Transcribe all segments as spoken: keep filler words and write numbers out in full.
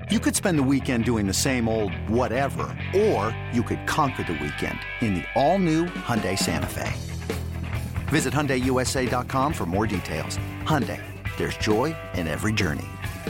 You could spend the weekend doing the same old whatever, or you could conquer the weekend in the all-new Hyundai Santa Fe. Visit Hyundai U S A dot com for more details. Hyundai, there's joy in every journey.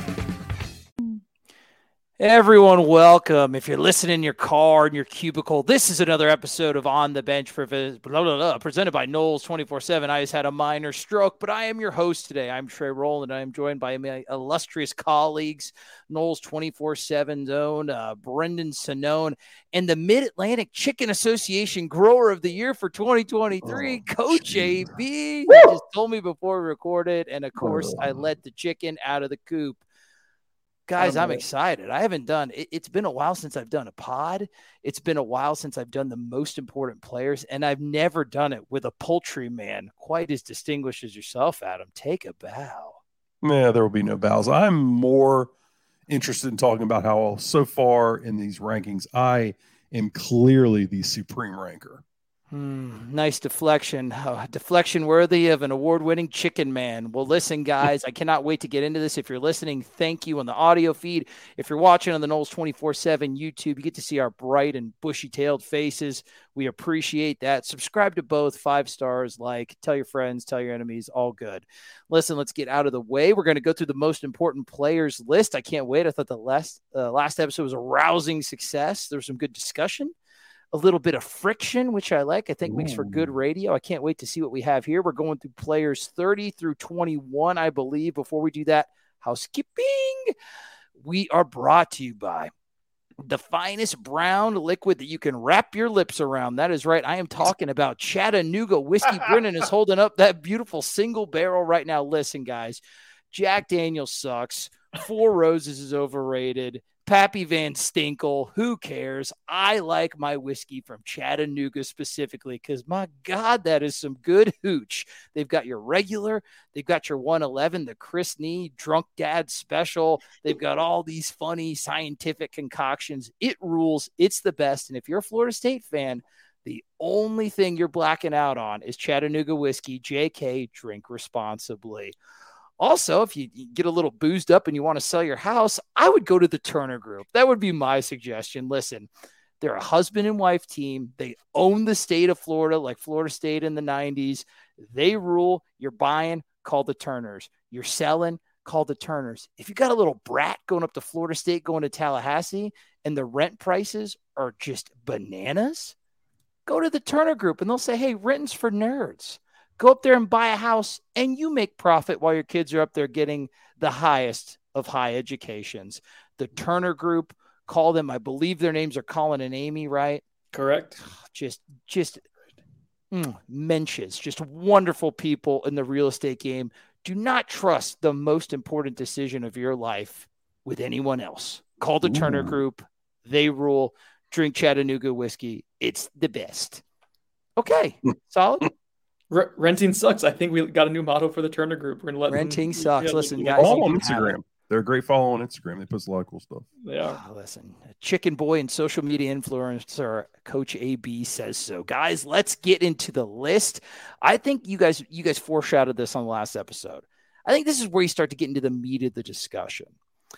Everyone, welcome. If you're listening in your car, in your cubicle, this is another episode of On the Bench for blah, blah, blah, presented by Knowles twenty-four seven. I just had a minor stroke, but I am your host today. I'm Trey Rowland. I am joined by my illustrious colleagues, Knowles twenty-four seven's own uh, Brendan Sonnone, and the Mid-Atlantic Chicken Association Grower of the Year for twenty twenty-three, oh, Coach geez. A B. He just told me before we recorded, and of course, oh. I let the chicken out of the coop. Guys, I'm excited. I haven't done it, it's been a while since I've done a pod. It's been a while since I've done the most important players, and I've never done it with a poultry man quite as distinguished as yourself, Adam. Take a bow. Yeah, there will be no bows. I'm more interested in talking about how so far in these rankings, I am clearly the supreme ranker. Hmm, nice deflection. Oh, deflection worthy of an award-winning chicken man. Well, listen, guys, I cannot wait to get into this. If you're listening, thank you on the audio feed. If you're watching on the Knowles twenty-four seven YouTube, you get to see our bright and bushy-tailed faces. We appreciate that. Subscribe to both, five stars, like, tell your friends, tell your enemies, all good. Listen, let's get out of the way. We're going to go through the most important players list. I can't wait. I thought the last, uh, last episode was a rousing success. There was some good discussion. A little bit of friction, which I like. I think Ooh. Makes for good radio. I can't wait to see what we have here. We're going through players thirty through twenty-one, I believe. Before we do that, housekeeping. We are brought to you by the finest brown liquid that you can wrap your lips around. That is right. I am talking about Chattanooga whiskey. Brennan is holding up that beautiful single barrel right now. Listen, guys, Jack Daniels sucks. Four Roses is overrated. Pappy Van Stinkle, who cares? I like my whiskey from Chattanooga specifically because, my God, that is some good hooch. They've got your regular. They've got your one eleven, the Chris Nee Drunk Dad Special. They've got all these funny scientific concoctions. It rules. It's the best. And if you're a Florida State fan, the only thing you're blacking out on is Chattanooga whiskey. J K, drink responsibly. Also, if you get a little boozed up and you want to sell your house, I would go to the Turner Group. That would be my suggestion. Listen, they're a husband and wife team. They own the state of Florida, like Florida State in the nineties. They rule. You're buying, call the Turners. You're selling, call the Turners. If you got a little brat going up to Florida State, going to Tallahassee, and the rent prices are just bananas, go to the Turner Group, and they'll say, hey, rent's for nerds. Go up there and buy a house, and you make profit while your kids are up there getting the highest of high educations. The Turner Group, call them. I believe their names are Colin and Amy, right? Correct. Just, just mm, mentions, just wonderful people in the real estate game. Do not trust the most important decision of your life with anyone else. Call the Ooh. Turner Group. They rule. Drink Chattanooga whiskey. It's the best. Okay, solid. R- renting sucks. I think we got a new motto for the Turner Group. We're gonna let renting them, sucks. Yeah, listen, guys, follow on Instagram. They're a great follow on Instagram. They post a lot of cool stuff. Yeah. Oh, listen, Chicken Boy and social media influencer Coach A B says so. Guys, let's get into the list. I think you guys, you guys foreshadowed this on the last episode. I think this is where you start to get into the meat of the discussion.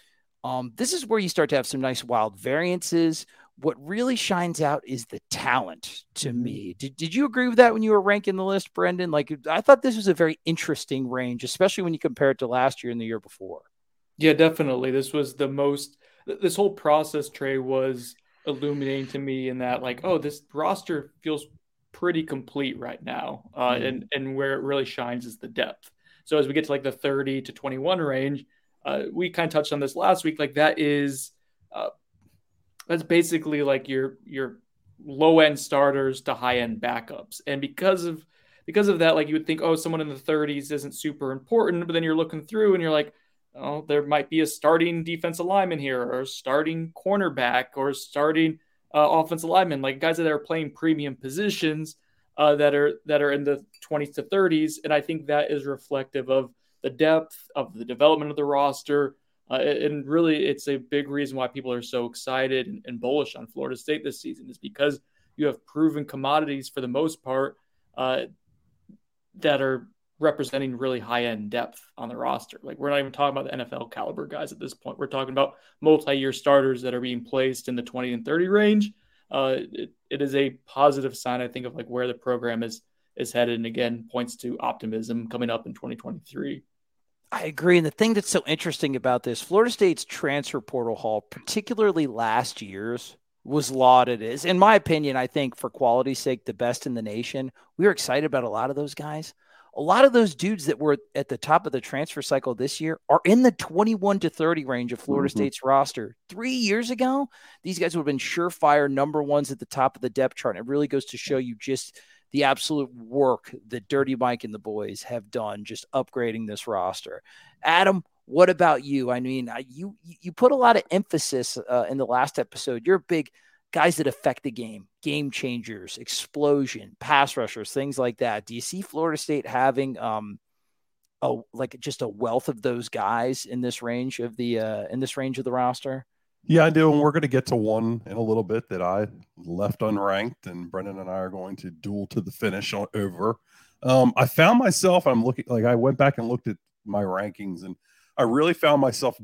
Um, this is where you start to have some nice wild variances. What really shines out is the talent to mm-hmm. me. Did, did you agree with that when you were ranking the list, Brendan? Like, I thought this was a very interesting range, especially when you compare it to last year and the year before. Yeah, definitely. This was the most, this whole process, Trey, was illuminating to me in that, like, oh, this roster feels pretty complete right now. Uh, mm-hmm. and, and where it really shines is the depth. So as we get to like the thirty to twenty-one range, uh, we kind of touched on this last week. Like that is, uh, That's basically like your your low end starters to high end backups, and because of because of that, like you would think, oh, someone in the thirties isn't super important, but then you're looking through and you're like, oh, there might be a starting defensive lineman here, or a starting cornerback, or starting uh, offensive lineman, like guys that are playing premium positions uh, that are that are in the twenties to thirties, and I think that is reflective of the depth of the development of the roster. Uh, and really, it's a big reason why people are so excited and, and bullish on Florida State this season is because you have proven commodities for the most part uh, that are representing really high-end depth on the roster. Like, we're not even talking about the N F L caliber guys at this point. We're talking about multi-year starters that are being placed in the twenty and thirty range. Uh, it, it is a positive sign, I think, of like where the program is is headed, and again points to optimism coming up in twenty twenty-three. I agree. And the thing that's so interesting about this, Florida State's transfer portal haul, particularly last year's, was lauded as, in my opinion, I think for quality's sake, the best in the nation. We were excited about a lot of those guys. A lot of those dudes that were at the top of the transfer cycle this year are in the twenty-one to thirty range of Florida mm-hmm. State's roster. Three years ago, these guys would have been surefire number ones at the top of the depth chart. And it really goes to show you just the absolute work that Dirty Mike and the boys have done just upgrading this roster. Adam, what about you? I mean, you you put a lot of emphasis uh, in the last episode. You're big guys that affect the game, game changers, explosion, pass rushers, things like that. Do you see Florida State having um, a like just a wealth of those guys in this range of the uh, in this range of the roster? Yeah, I do, and we're going to get to one in a little bit that I left unranked, and Brendan and I are going to duel to the finish on, over. Um, I found myself, I'm looking, like I went back and looked at my rankings, and I really found myself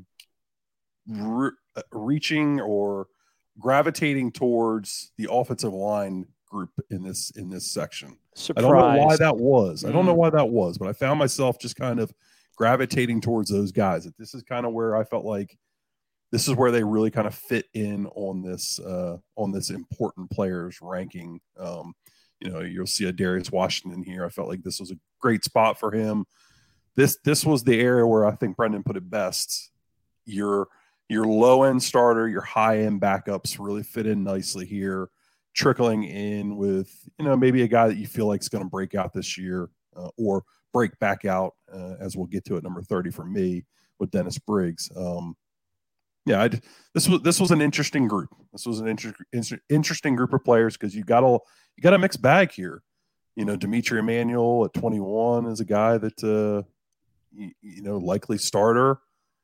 re- reaching or gravitating towards the offensive line group in this in this section. Surprise. I don't know why that was. Mm. I don't know why that was, but I found myself just kind of gravitating towards those guys. This is kind of where I felt like this is where they really kind of fit in on this uh, on this important players ranking. Um, you know, you'll see a Darius Washington here. I felt like this was a great spot for him. This this was the area where I think Brendan put it best. Your your low end starter, your high end backups really fit in nicely here, trickling in with, you know, maybe a guy that you feel like is going to break out this year uh, or break back out, uh, as we'll get to at number thirty for me with Dennis Briggs. Um, yeah, I'd, this was this was an interesting group. This was an inter- inter- interesting group of players because you got a you got a mixed bag here. You know, Dimitri Emmanuel at twenty-one is a guy that uh, you, you know likely starter.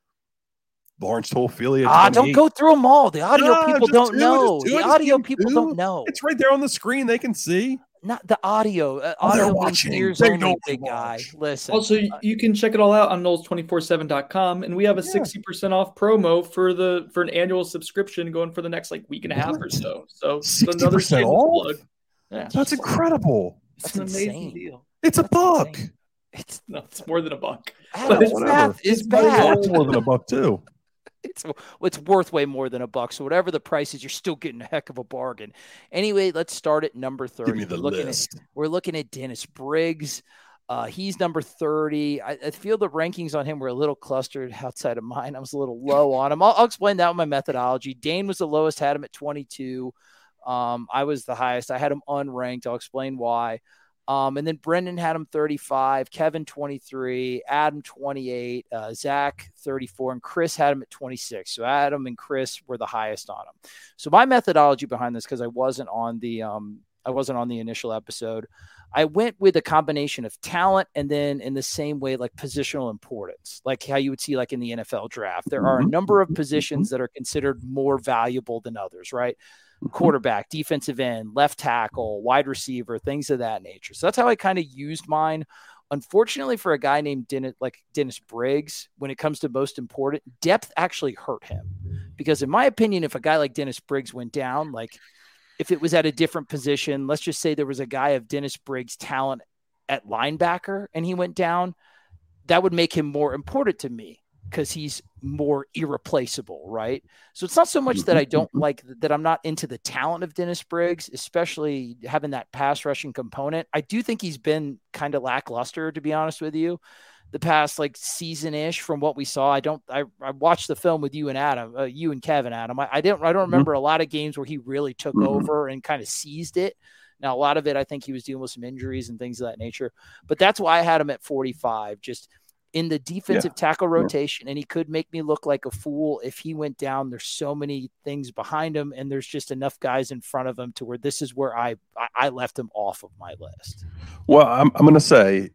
Lawrence Toafili. Ah, don't go through them all. The audio no, people don't do know. it, do the it, audio do people do. don't know. It's right there on the screen. They can see. Not the audio. Uh, oh, audio watching. Ears they only, don't big watch. guy. Listen. Also, you can check it all out on Knowles two forty-seven dot com, and we have a yeah. sixty percent off promo for the for an annual subscription going for the next like week and a half or so. So sixty percent off. Plug. Yeah, that's incredible. That's, that's an amazing deal. It's that's a buck. Insane. It's no, it's more than a buck. Adam, it's math is bad. It's more than a buck too. It's it's worth way more than a buck. So whatever the price is, you're still getting a heck of a bargain. Anyway, let's start at number thirty. Give me the we're looking list. At, we're looking at Dennis Briggs. Uh, he's number thirty. I, I feel the rankings on him were a little clustered outside of mine. I was a little low on him. I'll, I'll explain that with my methodology. Dane was the lowest, had him at twenty-two. Um, I was the highest. I had him unranked. I'll explain why. Um, and then Brendan had him thirty-five, Kevin twenty-three, Adam twenty-eight, uh, Zach thirty-four, and Chris had him at twenty-six. So Adam and Chris were the highest on him. So my methodology behind this, because I wasn't on the um, I wasn't on the initial episode, I went with a combination of talent and then in the same way, like positional importance, like how you would see like in the N F L draft. There are a number of positions that are considered more valuable than others, right? Quarterback, defensive end, left tackle, wide receiver, things of that nature. So that's how I kind of used mine. Unfortunately for a guy named Dennis, like Dennis Briggs, when it comes to most important, depth actually hurt him. Because in my opinion, if a guy like Dennis Briggs went down, like if it was at a different position, let's just say there was a guy of Dennis Briggs' talent at linebacker and he went down, that would make him more important to me because he's more irreplaceable, right? So it's not so much that I don't like that I'm not into the talent of Dennis Briggs, especially having that pass rushing component. I do think he's been kind of lackluster, to be honest with you, the past like season-ish from what we saw. I don't, I, I watched the film with you and Adam, uh, you and Kevin, Adam. I, I didn't, I don't remember a lot of games where he really took over and kind of seized it. Now, a lot of it, I think he was dealing with some injuries and things of that nature, but that's why I had him at forty-five, just in the defensive yeah. tackle rotation, and he could make me look like a fool if he went down. There's so many things behind him, and there's just enough guys in front of him to where this is where I I left him off of my list. Well, I'm I'm going to say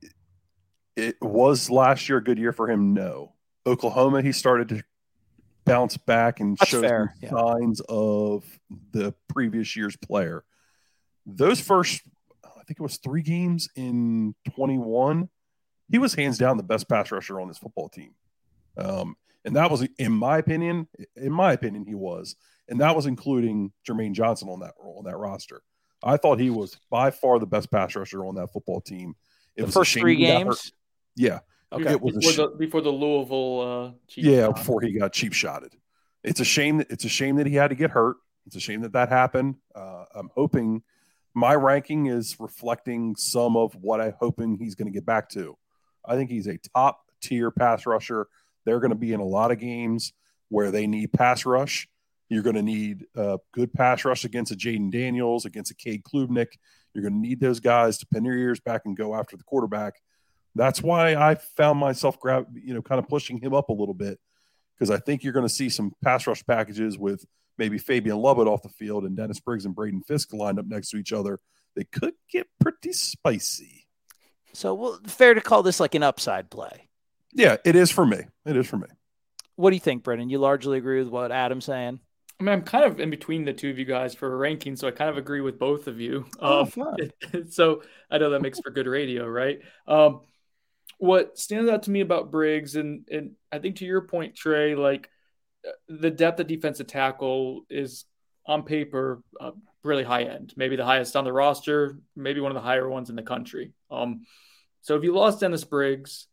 it was last year a good year for him. No, Oklahoma, he started to bounce back and show yeah. signs of the previous year's player. Those first, I think it was three games in twenty-one. he was hands down the best pass rusher on this football team. Um, and that was, in my opinion, in my opinion, he was. And that was including Jermaine Johnson on that on that roster. I thought he was by far the best pass rusher on that football team. It the was first three games? Yeah. Okay. It was before, sh- the, before the Louisville uh, cheap Yeah, shot. before he got cheap shotted. It's a shame that it's a shame that he had to get hurt. It's a shame that that happened. Uh, I'm hoping my ranking is reflecting some of what I'm hoping he's going to get back to. I think he's a top tier pass rusher. They're going to be in a lot of games where they need pass rush. You're going to need a good pass rush against a Jaden Daniels, against a Cade Klubnik. You're going to need those guys to pin their ears back and go after the quarterback. That's why I found myself grab, you know, kind of pushing him up a little bit, because I think you're going to see some pass rush packages with maybe Fabian Lovett off the field and Dennis Briggs and Braden Fisk lined up next to each other. They could get pretty spicy. So, well, fair to call this like an upside play. Yeah, it is for me. It is for me. What do you think, Brendan? You largely agree with what Adam's saying? I mean, I'm kind of in between the two of you guys for a ranking, so I kind of agree with both of you. Oh, um, fun. So I know that makes for good radio, right? Um, what stands out to me about Briggs, and and I think to your point, Trey, like the depth of defensive tackle is on paper uh, really high end, maybe the highest on the roster, maybe one of the higher ones in the country. Um, so if you lost Dennis Briggs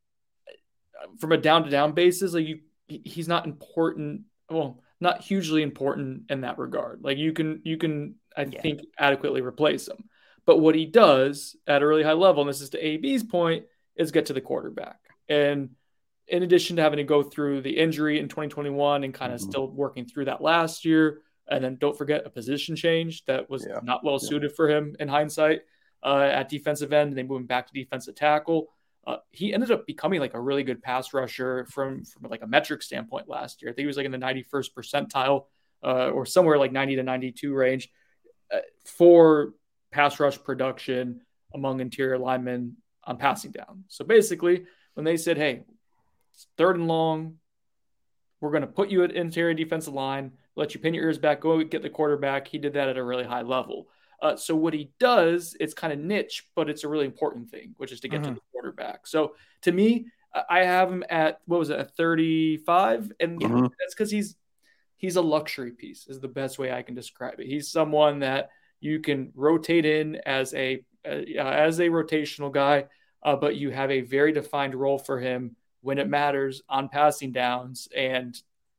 from a down to down basis, like you, he's not important. Well, not hugely important in that regard. Like you can, you can, I Yeah. think, adequately replace him. But what he does at a really high level, and this is to A B's point, is get to the quarterback. And in addition to having to go through the injury in twenty twenty-one and kind of Mhm. still working through that last year, and then don't forget a position change that was Yeah. not well Yeah. suited for him in hindsight uh, at defensive end, and they moved him back to defensive tackle. Uh, he ended up becoming like a really good pass rusher from, from like a metric standpoint last year. I think he was like in the ninety-first percentile uh, or somewhere like ninety to ninety-two range uh, for pass rush production among interior linemen on passing down. So basically, when they said, hey, it's third and long, we're going to put you at interior defensive line, let you pin your ears back, go get the quarterback. He did that at a really high level. Uh, so what he does, it's kind of niche, but it's a really important thing, which is to get Mhm. to the quarterback. So to me, I have him at, what was it, at thirty-five? And Mhm. that's because he's he's a luxury piece is the best way I can describe it. He's someone that you can rotate in as a uh, as a rotational guy, uh, but you have a very defined role for him when it matters on passing downs, and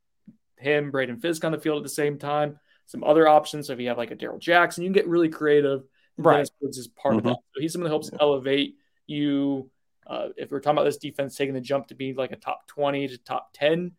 him, Braden Fisk on the field at the same time. Some other options. So if you have like a Darrell Jackson, you can get really creative. Right. Dennis Briggs is part Mhm. of that. So he's someone that helps Yeah. elevate you. Uh, if we're talking about this defense taking the jump to be like a top twenty to top ten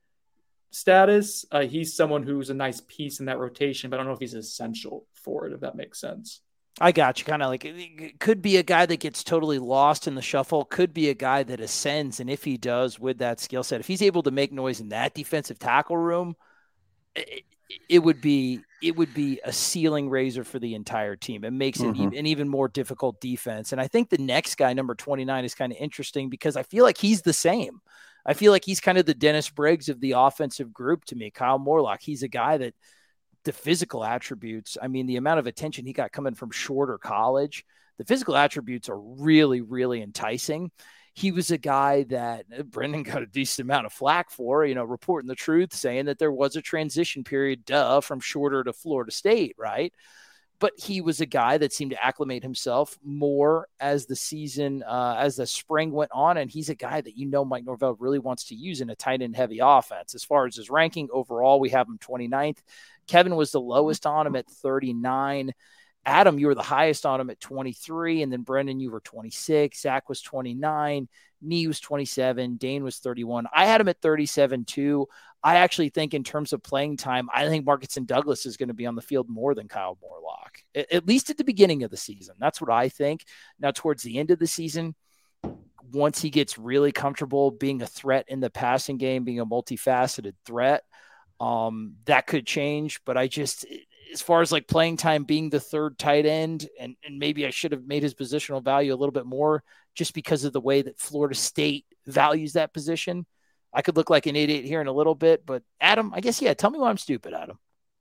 status, uh, he's someone who's a nice piece in that rotation, but I don't know if he's essential for it, if that makes sense. I got you. Kind of like it could be a guy that gets totally lost in the shuffle, could be a guy that ascends. And if he does with that skill set, if he's able to make noise in that defensive tackle room, it, it would be it would be a ceiling raiser for the entire team. It makes it Mhm. an even more difficult defense. And I think the next guy, number twenty-nine, is kind of interesting because I feel like he's the same. I feel like he's kind of the Dennis Briggs of the offensive group to me. Kyle Morlock. He's a guy that the physical attributes, I mean, the amount of attention he got coming from shorter college, the physical attributes are really, really enticing. He was a guy that Brendan got a decent amount of flack for, you know, reporting the truth, saying that there was a transition period, duh, from shorter to Florida State, right? But he was a guy that seemed to acclimate himself more as the season, uh, as the spring went on. And he's a guy that, you know, Mike Norvell really wants to use in a tight end heavy offense. As far as his ranking overall, we have him twenty-ninth. Kevin was the lowest on him at thirty-nine. Adam, you were the highest on him at twenty-three. And then Brendan, you were twenty-six. Zach was twenty-nine. Nee was twenty-seven. Dane was thirty-one. I had him at thirty-seven too. I actually think in terms of playing time, I think Markinson Douglas is going to be on the field more than Kyle Morlock, at, at least at the beginning of the season. That's what I think. Now, towards the end of the season, once he gets really comfortable being a threat in the passing game, being a multifaceted threat, um, that could change. But I just, as far as like playing time being the third tight end, and, and maybe I should have made his positional value a little bit more just because of the way that Florida State values that position. I could look like an idiot here in a little bit, but Adam, I guess, yeah, tell me why I'm stupid, Adam.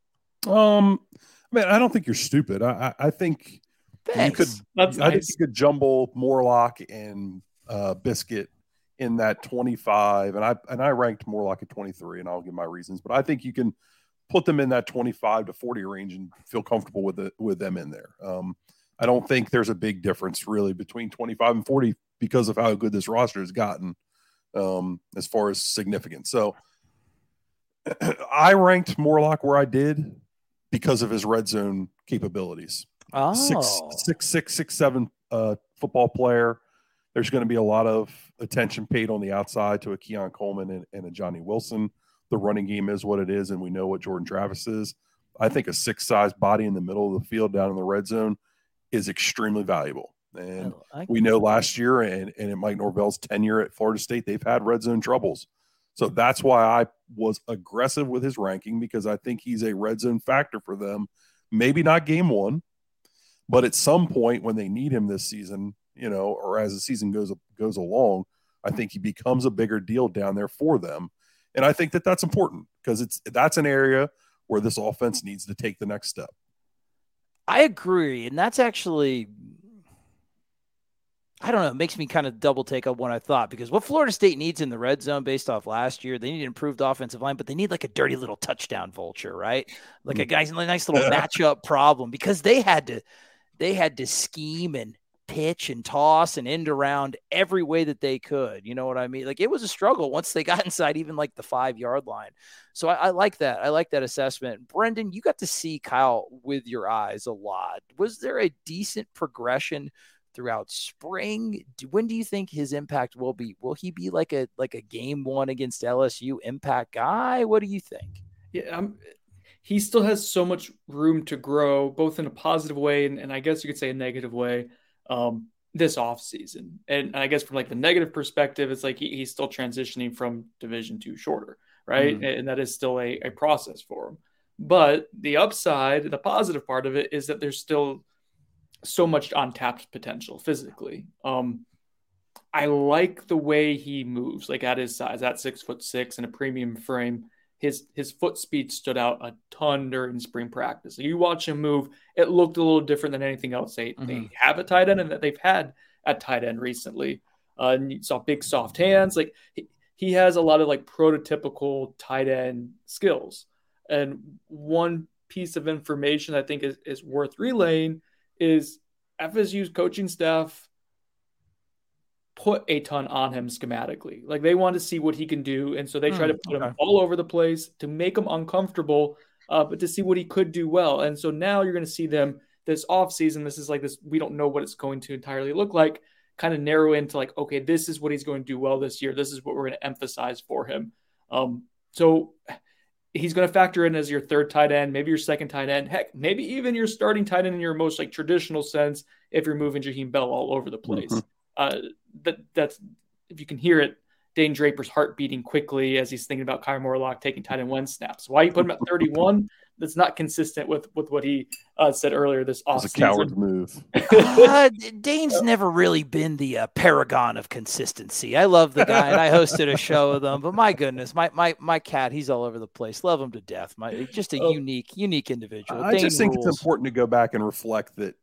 Um, I mean, I don't think you're stupid. I, I, I think Thanks. you could, That's I think nice. you could jumble Morlock and uh, Biscuit in that twenty-five, and I and I ranked more like a twenty-three, and I'll give my reasons, but I think you can put them in that twenty-five to forty range and feel comfortable with it, with them in there. Um, I don't think there's a big difference really between twenty-five and forty because of how good this roster has gotten um, as far as significance. So I ranked Morlock where I did because of his red zone capabilities. Oh, six, six, six, six, seven uh, football player. There's going to be a lot of attention paid on the outside to a Keon Coleman and, and a Johnny Wilson. The running game is what it is, and we know what Jordan Travis is. I think a six-size body in the middle of the field down in the red zone is extremely valuable. And like we know last year and, and in Mike Norvell's tenure at Florida State, they've had red zone troubles. So that's why I was aggressive with his ranking, because I think he's a red zone factor for them. Maybe not game one, but at some point when they need him this season, you know, or as the season goes goes along, I think he becomes a bigger deal down there for them. And I think that that's important because it's that's an area where this offense needs to take the next step. I agree. And that's actually, I don't know, it makes me kind of double take on what I thought, because what Florida State needs in the red zone based off last year, they need an improved offensive line, but they need like a dirty little touchdown vulture, right? Like a guy's a nice little matchup problem, because they had to, they had to scheme and pitch and toss and end around every way that they could. You know what I mean? Like, it was a struggle once they got inside even like the five yard line. So I, I like that. I like that assessment. Brendan, you got to see Kyle with your eyes a lot. Was there a decent progression throughout spring? When do you think his impact will be? Will he be like a, like a game one against L S U impact guy? What do you think? Yeah, I'm, he still has so much room to grow, both in a positive way and, and I guess you could say a negative way. Um, this off season. And I guess from like the negative perspective, it's like he, he's still transitioning from division two shorter, right? Mm. And that is still a, a process for him. But the upside, the positive part of it is that there's still so much untapped potential physically. Um, I like the way he moves, like at his size, at six foot six and a premium frame. His his foot speed stood out a ton during spring practice. You watch him move, it looked a little different than anything else they, mm-hmm. they have at tight end and that they've had at tight end recently. Uh, and you saw big soft hands. Like he, he has a lot of like prototypical tight end skills. And one piece of information I think is, is worth relaying is F S U's coaching staff put a ton on him schematically. Like they want to see what he can do. And so they try mm, to put okay. him all over the place to make him uncomfortable, uh, but to see what he could do well. And so now you're going to see them this offseason. This is like this, we don't know what it's going to entirely look like, kind of narrow into like, okay, this is what he's going to do well this year. This is what we're going to emphasize for him. Um, so he's going to factor in as your third tight end, maybe your second tight end, heck, maybe even your starting tight end in your most like traditional sense, if you're moving Jaheim Bell all over the place. Mm-hmm. Uh, that that's if you can hear it, Dane Draper's heart beating quickly as he's thinking about Kyle Morlock taking tight end one snaps. Why you put him at thirty-one? That's not consistent with, with what he uh, said earlier this offseason. It's a coward's move. uh, Dane's never really been the uh, paragon of consistency. I love the guy, and I hosted a show with him. But my goodness, my my my cat, he's all over the place. Love him to death. My just a oh, unique unique individual. I Dane just think rules. It's important to go back and reflect that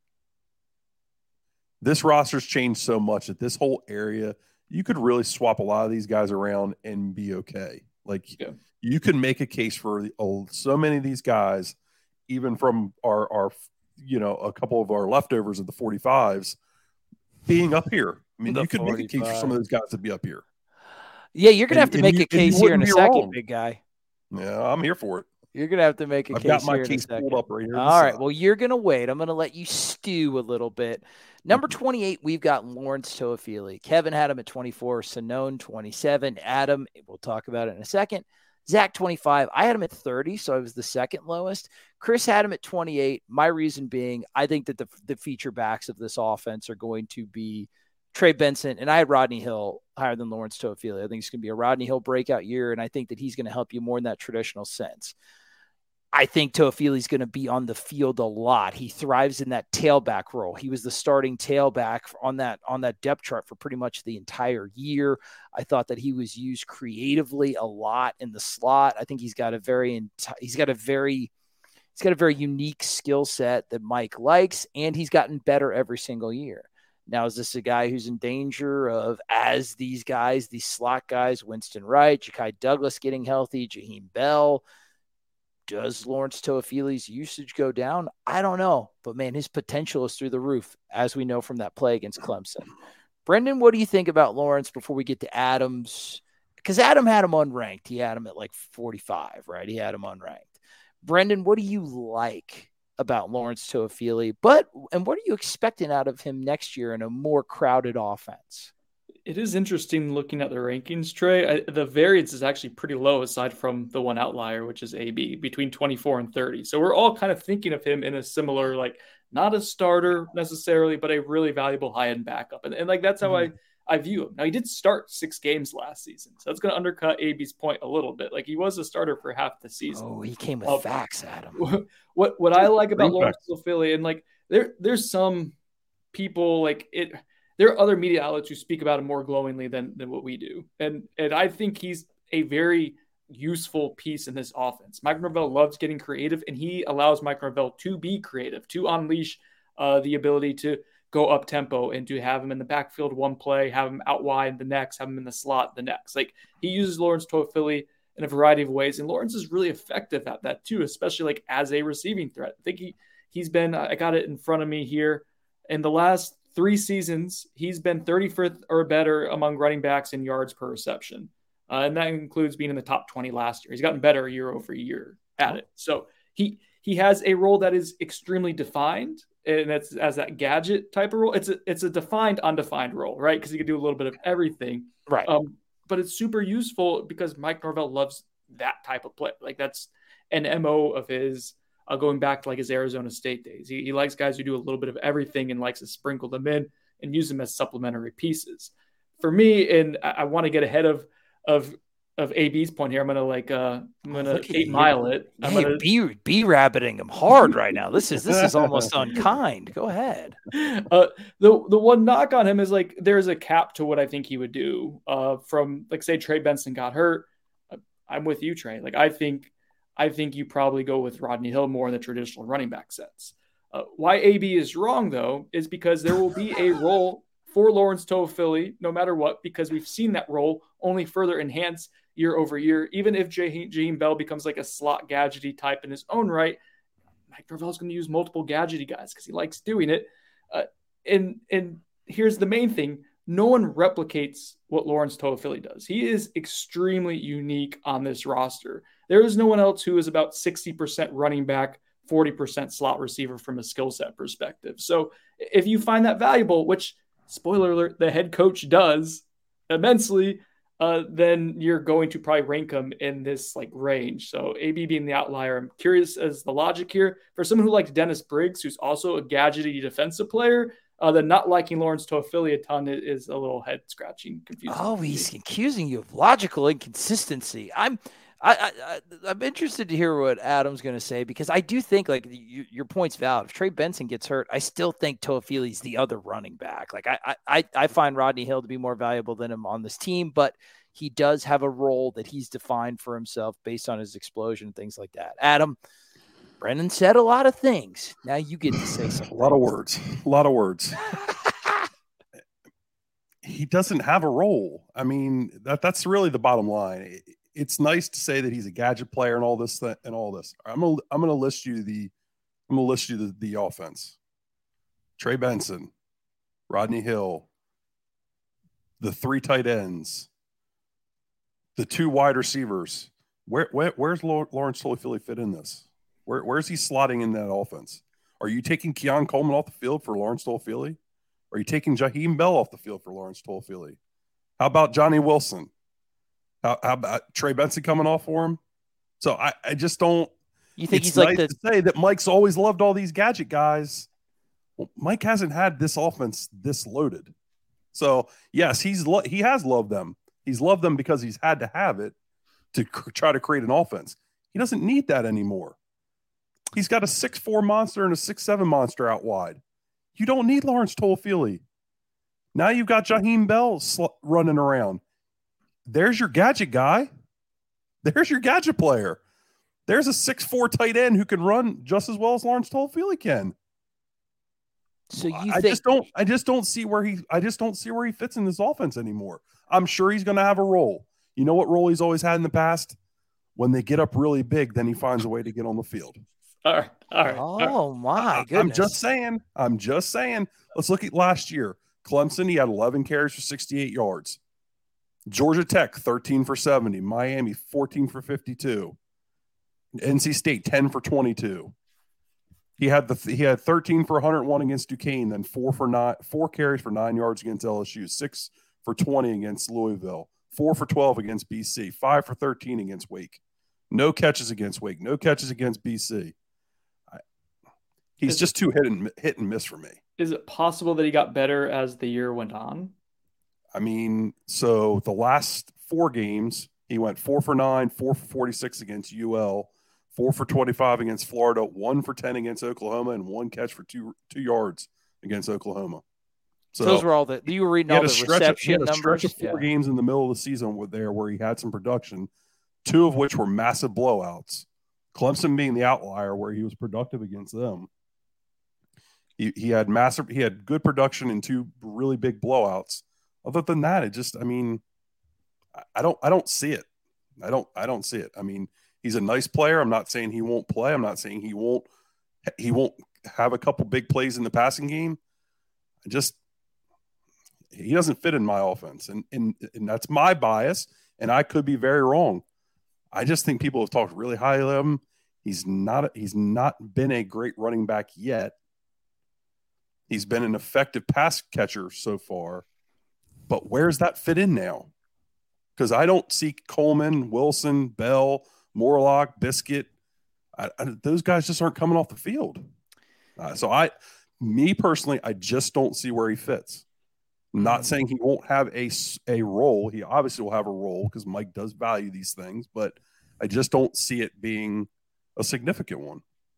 this roster's changed so much that this whole area, you could really swap a lot of these guys around and be okay. Like yeah. you can make a case for oh, so many of these guys, even from our, our, you know, a couple of our leftovers of the forty-fives being up here. I mean, the you could forty-five. Make a case for some of those guys to be up here. Yeah, you're going to have to and, make and a case here in a second, wrong. big guy. Yeah, I'm here for it. You're going to have to make a I've case got my here case in a second. pulled up right here. All right, well, you're going to wait. I'm going to let you stew a little bit. Number twenty-eight, we've got Lawrence Toafili. Kevin had him at twenty-four, Sonone twenty-seven, Adam, we'll talk about it in a second. Zach twenty-five, I had him at thirty, so I was the second lowest. Chris had him at twenty-eight. My reason being, I think that the, the feature backs of this offense are going to be Trey Benson, and I had Rodney Hill higher than Lawrence Toafili. I think it's going to be a Rodney Hill breakout year, and I think that he's going to help you more in that traditional sense. I think Toafili's going to be on the field a lot. He thrives in that tailback role. He was the starting tailback on that on that depth chart for pretty much the entire year. I thought that he was used creatively a lot in the slot. I think he's got a very he's got a very he's got a very unique skill set that Mike likes, and he's gotten better every single year. Now, is this a guy who's in danger of, as these guys, these slot guys, Winston Wright, Ja'Kai Douglas getting healthy, Jaheim Bell, does Lawrence Toafili's usage go down? I don't know. But, man, his potential is through the roof, as we know from that play against Clemson. Brendan, what do you think about Lawrence before we get to Adams? Because Adam had him unranked. He had him at like forty-five, right? He had him unranked. Brendan, what do you like about Lawrence Toafili? But, and what are you expecting out of him next year in a more crowded offense? It is interesting looking at the rankings, Trey. I, the variance is actually pretty low aside from the one outlier, which is A B, between twenty-four and thirty. So we're all kind of thinking of him in a similar, like, not a starter necessarily, but a really valuable high-end backup. And, and like, that's how mm-hmm. I, I view him. Now, he did start six games last season, so that's going to undercut A B's point a little bit. Like, he was a starter for half the season. Oh, he came with um, facts, Adam. What what I like about Lawrence Toafili, and, like, there there's some people, like, it – there are other media outlets who speak about him more glowingly than, than what we do. And and I think he's a very useful piece in this offense. Mike Norvell loves getting creative, and he allows Mike Norvell to be creative, to unleash uh, the ability to go up tempo and to have him in the backfield one play, have him out wide the next, have him in the slot the next. Like, he uses Lawrence Toafili in a variety of ways, and Lawrence is really effective at that too, especially like as a receiving threat. I think he, he's been, I got it in front of me here, in the last three seasons, he's been thirty-fifth or better among running backs in yards per reception. Uh, and that includes being in the top twenty last year. He's gotten better year over year at it. So he he has a role that is extremely defined, and that's as that gadget type of role. It's a, it's a defined, undefined role, right? Because he can do a little bit of everything. Right. Um, but it's super useful because Mike Norvell loves that type of play. Like, that's an M O of his. Uh, going back to like his Arizona State days. He, he likes guys who do a little bit of everything and likes to sprinkle them in and use them as supplementary pieces. For me, and I, I want to get ahead of of of A B's point here. I'm gonna like uh, I'm gonna eight mile it. I'm hey, gonna be be rabbiting him hard right now. This is this is almost unkind. Go ahead. Uh, the the one knock on him is like there's a cap to what I think he would do. Uh, from like say Trey Benson got hurt. I'm with you, Trey. Like I think. I think you probably go with Rodney Hill more in the traditional running back sets. Uh, why A B is wrong, though, is because there will be a role for Lawrence Toafili no matter what, because we've seen that role only further enhance year over year. Even if Jaheim Bell becomes like a slot gadgety type in his own right, Mike Norvell is going to use multiple gadgety guys because he likes doing it. Uh, and, and here's the main thing. No one replicates what Lawrence Toafili does. He is extremely unique on this roster. There is no one else who is about sixty percent running back, forty percent slot receiver from a skill set perspective. So if you find that valuable, which, spoiler alert, the head coach does immensely, uh, then you're going to probably rank him in this like range. So A B being the outlier, I'm curious as the logic here. For someone who likes Dennis Briggs, who's also a gadgety defensive player, Uh, then not liking Lawrence Toafili a ton is, is a little head scratching, confusing. Oh, he's accusing you of logical inconsistency. I'm, I, I, I'm interested to hear what Adam's going to say, because I do think like you, your point's valid. If Trey Benson gets hurt, I still think Toafili's the other running back. Like I, I, I find Rodney Hill to be more valuable than him on this team, but he does have a role that he's defined for himself based on his explosion and things like that. Adam. Brendan said a lot of things. Now you get to say something. A lot of words. A lot of words. He doesn't have a role. I mean, that that's really the bottom line. It's nice to say that he's a gadget player and all this th- and all this. I'm gonna I'm gonna list you the I'm gonna list you the, the offense. Trey Benson, Rodney Hill, the three tight ends, the two wide receivers. Where, where where's Lawrence Toafili fit in this? Where, where's he slotting in that offense? Are you taking Keon Coleman off the field for Lawrence Toafili? Are you taking Jaheim Bell off the field for Lawrence Toafili? How about Johnny Wilson? How, how about Trey Benson coming off for him? So I, I just don't. You think it's he's nice like the to say that Mike's always loved all these gadget guys. Well, Mike hasn't had this offense this loaded. So yes, he's lo- he has loved them. He's loved them because he's had to have it to cr- try to create an offense. He doesn't need that anymore. He's got a six four monster and a six seven monster out wide. You don't need Lawrence Toafili. Now you've got Jaheim Bell sl- running around. There's your gadget guy. There's your gadget player. There's a six four tight end who can run just as well as Lawrence Toafili can. So you I think just don't I just don't see where he I just don't see where he fits in this offense anymore. I'm sure he's going to have a role. You know what role he's always had in the past? When they get up really big, then he finds a way to get on the field. All right. All right. Oh, all right. my goodness. I'm just saying. I'm just saying. Let's look at last year. Clemson, he had eleven carries for sixty-eight yards. Georgia Tech, thirteen for seventy. Miami, fourteen for fifty-two. N C State, ten for twenty-two. He had the he had thirteen for one hundred one against Duquesne, then four for nine, four carries for nine yards against L S U, six for twenty against Louisville, four for twelve against B C, five for thirteen against Wake. No catches against Wake, no catches against B C. I, he's is just it, too hit and hit and miss for me. Is it possible that he got better as the year went on? I mean, so the last four games, he went four for nine, four for forty-six against U L, four for twenty-five against Florida, one for ten against Oklahoma, and one catch for two two yards against Oklahoma. So those were all the you were reading all the stretch reception of, he had a numbers. stretch of four Yeah. games in the middle of the season with there where he had some production, two of which were massive blowouts. Clemson being the outlier where he was productive against them. He he had massive he had good production in two really big blowouts. Other than that, it just I mean, I don't I don't see it. I don't I don't see it. I mean, he's a nice player. I'm not saying he won't play. I'm not saying he won't he won't have a couple big plays in the passing game. I just he doesn't fit in my offense, and and and that's my bias. And I could be very wrong. I just think people have talked really highly of him. He's not he's not been a great running back yet. He's been an effective pass catcher so far, but where's that fit in now? Because I don't see Coleman, Wilson, Bell, Morlock, Biscuit. I, I, those guys just aren't coming off the field. Uh, so I, me personally, I just don't see where he fits. I'm not saying he won't have a, a role. He obviously will have a role because Mike does value these things, but I just don't see it being a significant one.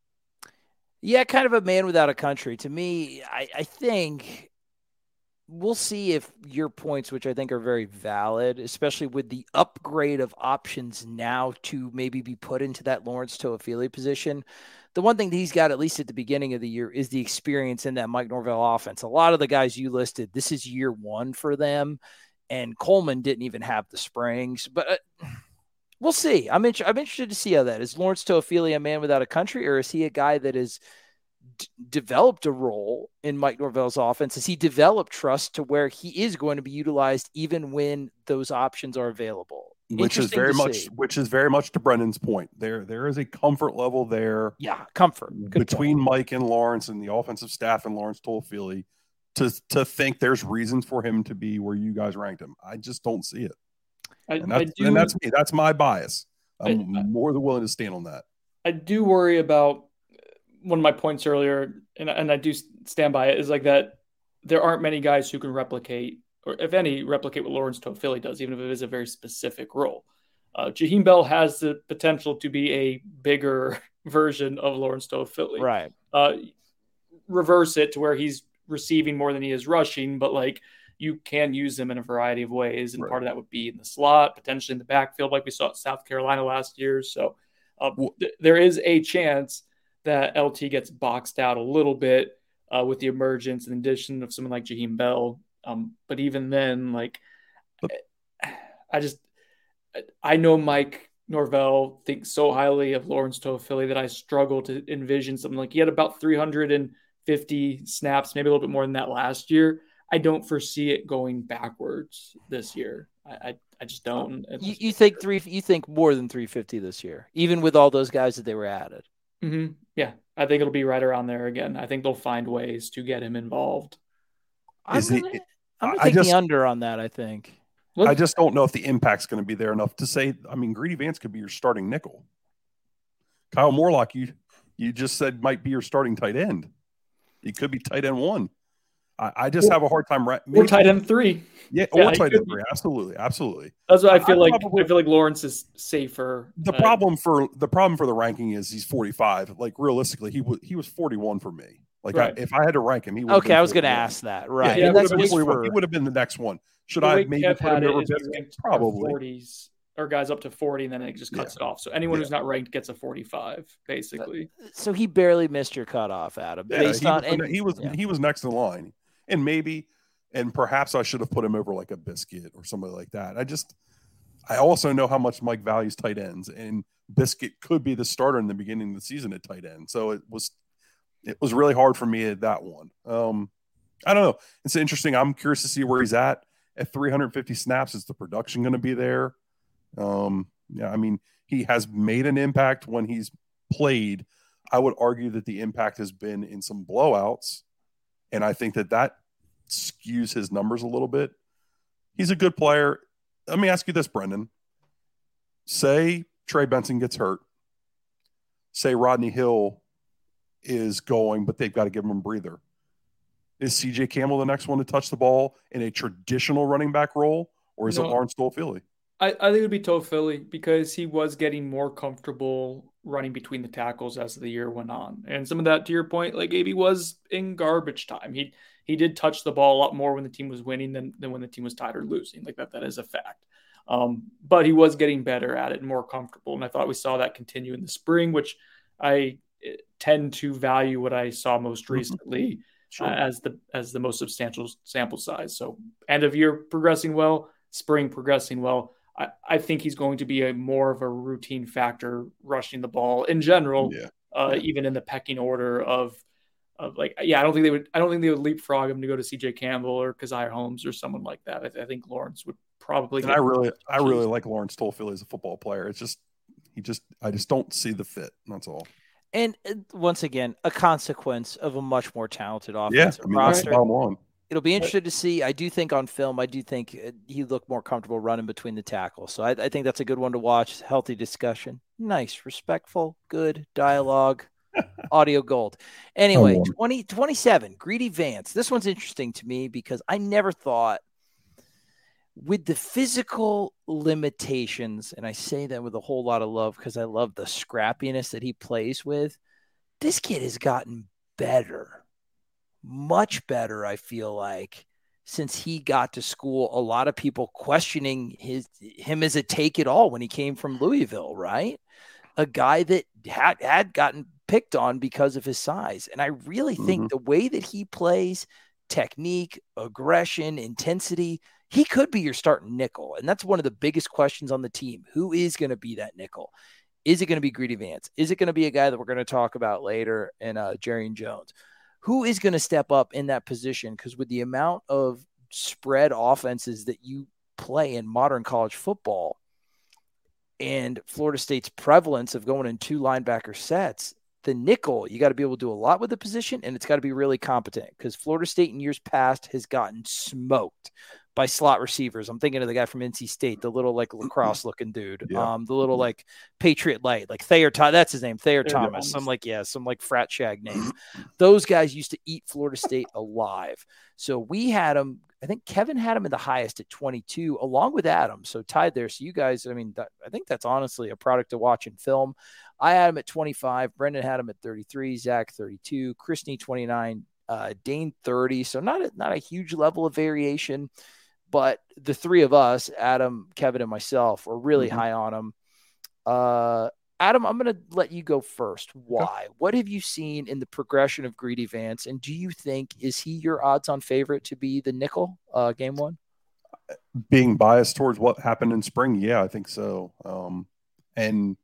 Yeah, kind of a man without a country. To me, I, I think we'll see if your points, which I think are very valid, especially with the upgrade of options now to maybe be put into that Lawrence Toafili position. The one thing that he's got, at least at the beginning of the year, is the experience in that Mike Norvell offense. A lot of the guys you listed, this is year one for them, and Coleman didn't even have the springs. But uh, we'll see. I'm, in, I'm interested to see how that is. Lawrence Toafili a man without a country, or is he a guy that has d- developed a role in Mike Norvell's offense? Has he developed trust to where he is going to be utilized even when those options are available? Which is very much, see. which is very much to Brendan's point. There, there is a comfort level there. Yeah, comfort Good between point. Mike and Lawrence and the offensive staff and Lawrence Toafili to to think there's reasons for him to be where you guys ranked him. I just don't see it, I, and, that's, I do, and that's me. That's my bias. I'm I, more than willing to stand on that. I do worry about one of my points earlier, and and I do stand by it. Is like that there aren't many guys who can replicate, or if any, replicate what Lawrence Toafili does, even if it is a very specific role. Uh, Jaheim Bell has the potential to be a bigger version of Lawrence Toafili. Right. Uh, reverse it to where he's receiving more than he is rushing, but like you can use him in a variety of ways. And right. part of that would be in the slot, potentially in the backfield, like we saw at South Carolina last year. So uh, th- there is a chance that L T gets boxed out a little bit uh, with the emergence and addition of someone like Jaheim Bell. Um, but even then, like, I just, I know Mike Norvell thinks so highly of Lawrence Toafili that I struggle to envision something like he had about three hundred fifty snaps, maybe a little bit more than that last year. I don't foresee it going backwards this year. I, I, I just don't. You, you think three? You think more than three fifty this year, even with all those guys that they were added? Mm-hmm. Yeah, I think it'll be right around there again. I think they'll find ways to get him involved. I'm going to take just, the under on that, I think. I just don't know if the impact's going to be there enough to say, I mean, Greedy Vance could be your starting nickel. Kyle Morlock, you you just said might be your starting tight end. He could be tight end one. I, I just or, have a hard time. Ra- or tight end three. Yeah, yeah or tight end three. Absolutely, absolutely. That's what I feel I like. Probably, I feel like Lawrence is safer. The uh, problem for the problem for the ranking is he's forty-five. Like realistically, he was he was forty-one for me. Like right. I, if I had to rank him, he would. Okay, I was going to ask that. Right, yeah, yeah, he, would for, he would have been the next one. Should I maybe put him over Biscuit? Probably. forties or guys up to forty, and then it just cuts Yeah. it off. So anyone Yeah. who's not ranked gets a forty-five, basically. So he barely missed your cutoff, Adam. Yeah, based he, on was, and, he was yeah. he was next in line, and maybe and perhaps I should have put him over like a Biscuit or somebody like that. I just I also know how much Mike values tight ends, and Biscuit could be the starter in the beginning of the season at tight end. So it was it was really hard for me at that one. Um, I don't know. It's interesting. I'm curious to see where he's at at three hundred fifty snaps. Is the production going to be there? Um, yeah, I mean, he has made an impact when he's played. I would argue that the impact has been in some blowouts, and I think that that skews his numbers a little bit. He's a good player. Let me ask you this, Brendan. Say Trey Benson gets hurt. Say Rodney Hill is going, but they've got to give him a breather. Is C J Campbell the next one to touch the ball in a traditional running back role, or is No. it Lawrence Toafili? I, I think it would be Toafili because he was getting more comfortable running between the tackles as the year went on. And some of that, to your point, like maybe was in garbage time. He he did touch the ball a lot more when the team was winning than, than when the team was tied or losing. Like that, that is a fact. Um, but he was getting better at it and more comfortable. And I thought we saw that continue in the spring, which I tend to value what I saw most recently Sure. uh, as the as the most substantial sample size. So end of year progressing well, spring progressing well. I, I think he's going to be a more of a routine factor rushing the ball in general, Yeah. Uh, Yeah. even in the pecking order of of like, yeah, I don't think they would, I don't think they would leapfrog him to go to C J Campbell or Keziah Holmes or someone like that. I, I think Lawrence would probably. And get I really, I really like Lawrence Toafili as a football player. It's just, he just, I just don't see the fit. That's all. And uh, once again, a consequence of a much more talented Yeah. offensive I mean, that's the roster. bottom line. It'll be interesting to see. I do think on film, I do think uh, he looked more comfortable running between the tackles. So I, I think that's a good one to watch. Healthy discussion. Nice, respectful, good dialogue. Audio gold. Anyway, twenty twenty-seven, Greedy Vance. This one's interesting to me because I never thought with the physical limitations, and I say that with a whole lot of love because I love the scrappiness that he plays with. This kid has gotten better, much better, I feel like, since he got to school. A lot of people questioning his him as a take it all when he came from Louisville, right? A guy that had, had gotten picked on because of his size. And I really think Mhm. the way that he plays, technique, aggression, intensity, he could be your starting nickel. And that's one of the biggest questions on the team. Who is going to be that nickel? Is it going to be Greedy Vance? Is it going to be a guy that we're going to talk about later in uh, Jerry and Jones? Who is going to step up in that position? Because with the amount of spread offenses that you play in modern college football and Florida State's prevalence of going in two linebacker sets, the nickel, you got to be able to do a lot with the position, and it's got to be really competent because Florida State in years past has gotten smoked by slot receivers. I'm thinking of the guy from N C State, the little like lacrosse looking dude, Yeah. um, the little like Patriot Light, like Thayer, Th- that's his name, Thayer Thayer Thomas. Thomas. Some like, yeah, some like frat shag name. Those guys used to eat Florida State alive. So we had him, I think Kevin had him in the highest at twenty-two, along with Adam. So tied there. So you guys, I mean, that, I think that's honestly a product to watch in film. I had him at twenty-five. Brendan had him at thirty-three. Zach thirty-two. Chrisney twenty-nine. Uh, Dane thirty. So not a, not a huge level of variation. But the three of us, Adam, Kevin, and myself, are really Mhm. high on him. Uh, Adam, I'm going to let you go first. Why? What have you seen in the progression of Greedy Vance? And do you think, is he your odds-on favorite to be the nickel uh, game one? Being biased towards what happened in spring, yeah, I think so. Um, and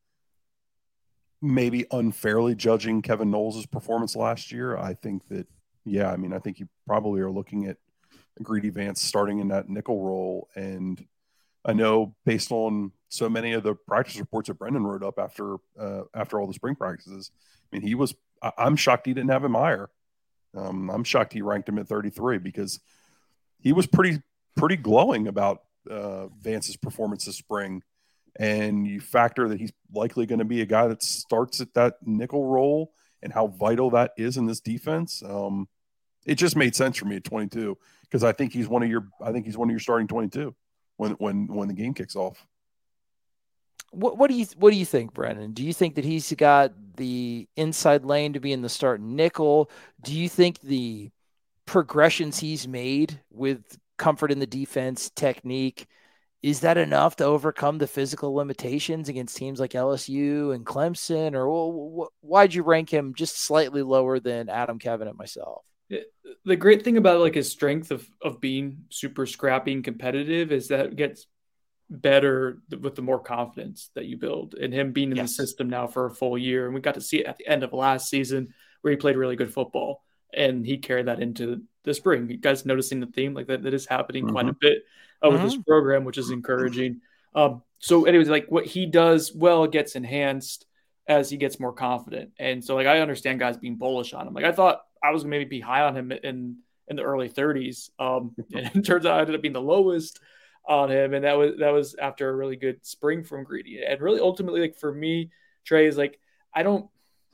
maybe unfairly judging Kevin Knowles' performance last year, I think that, yeah, I mean, I think you probably are looking at Greedy Vance starting in that nickel role. And I know based on so many of the practice reports that Brendan wrote up after uh, after all the spring practices, I mean, he was, I, I'm shocked he didn't have him higher. Um, I'm shocked he ranked him at thirty-three because he was pretty, pretty glowing about uh, Vance's performance this spring. And you factor that he's likely going to be a guy that starts at that nickel role and how vital that is in this defense. Um, it just made sense for me at twenty-two because I think he's one of your, I think he's one of your starting twenty-two when, when, when the game kicks off. What, what do you what do you think, Brendan? Do you think that he's got the inside lane to be in the starting nickel? Do you think the progressions he's made with comfort in the defense, technique, is that enough to overcome the physical limitations against teams like L S U and Clemson? Or why'd you rank him just slightly lower than Adam, Kevin, and myself? The great thing about like his strength of of being super scrappy and competitive is that it gets better with the more confidence that you build, and him being in yes. the system now for a full year. And we got to see it at the end of last season where he played really good football, and he carried that into the spring. You guys noticing the theme like that, that is happening mm-hmm. quite a bit uh, with mm-hmm. this program, which is encouraging. Um, so anyways, like what he does well gets enhanced as he gets more confident. And so like, I understand guys being bullish on him. Like I thought I was maybe be high on him in, in the early thirties. Um, and it turns out I ended up being the lowest on him. And that was, that was after a really good spring from Greedy. And really ultimately, like for me, Trey is like, I don't,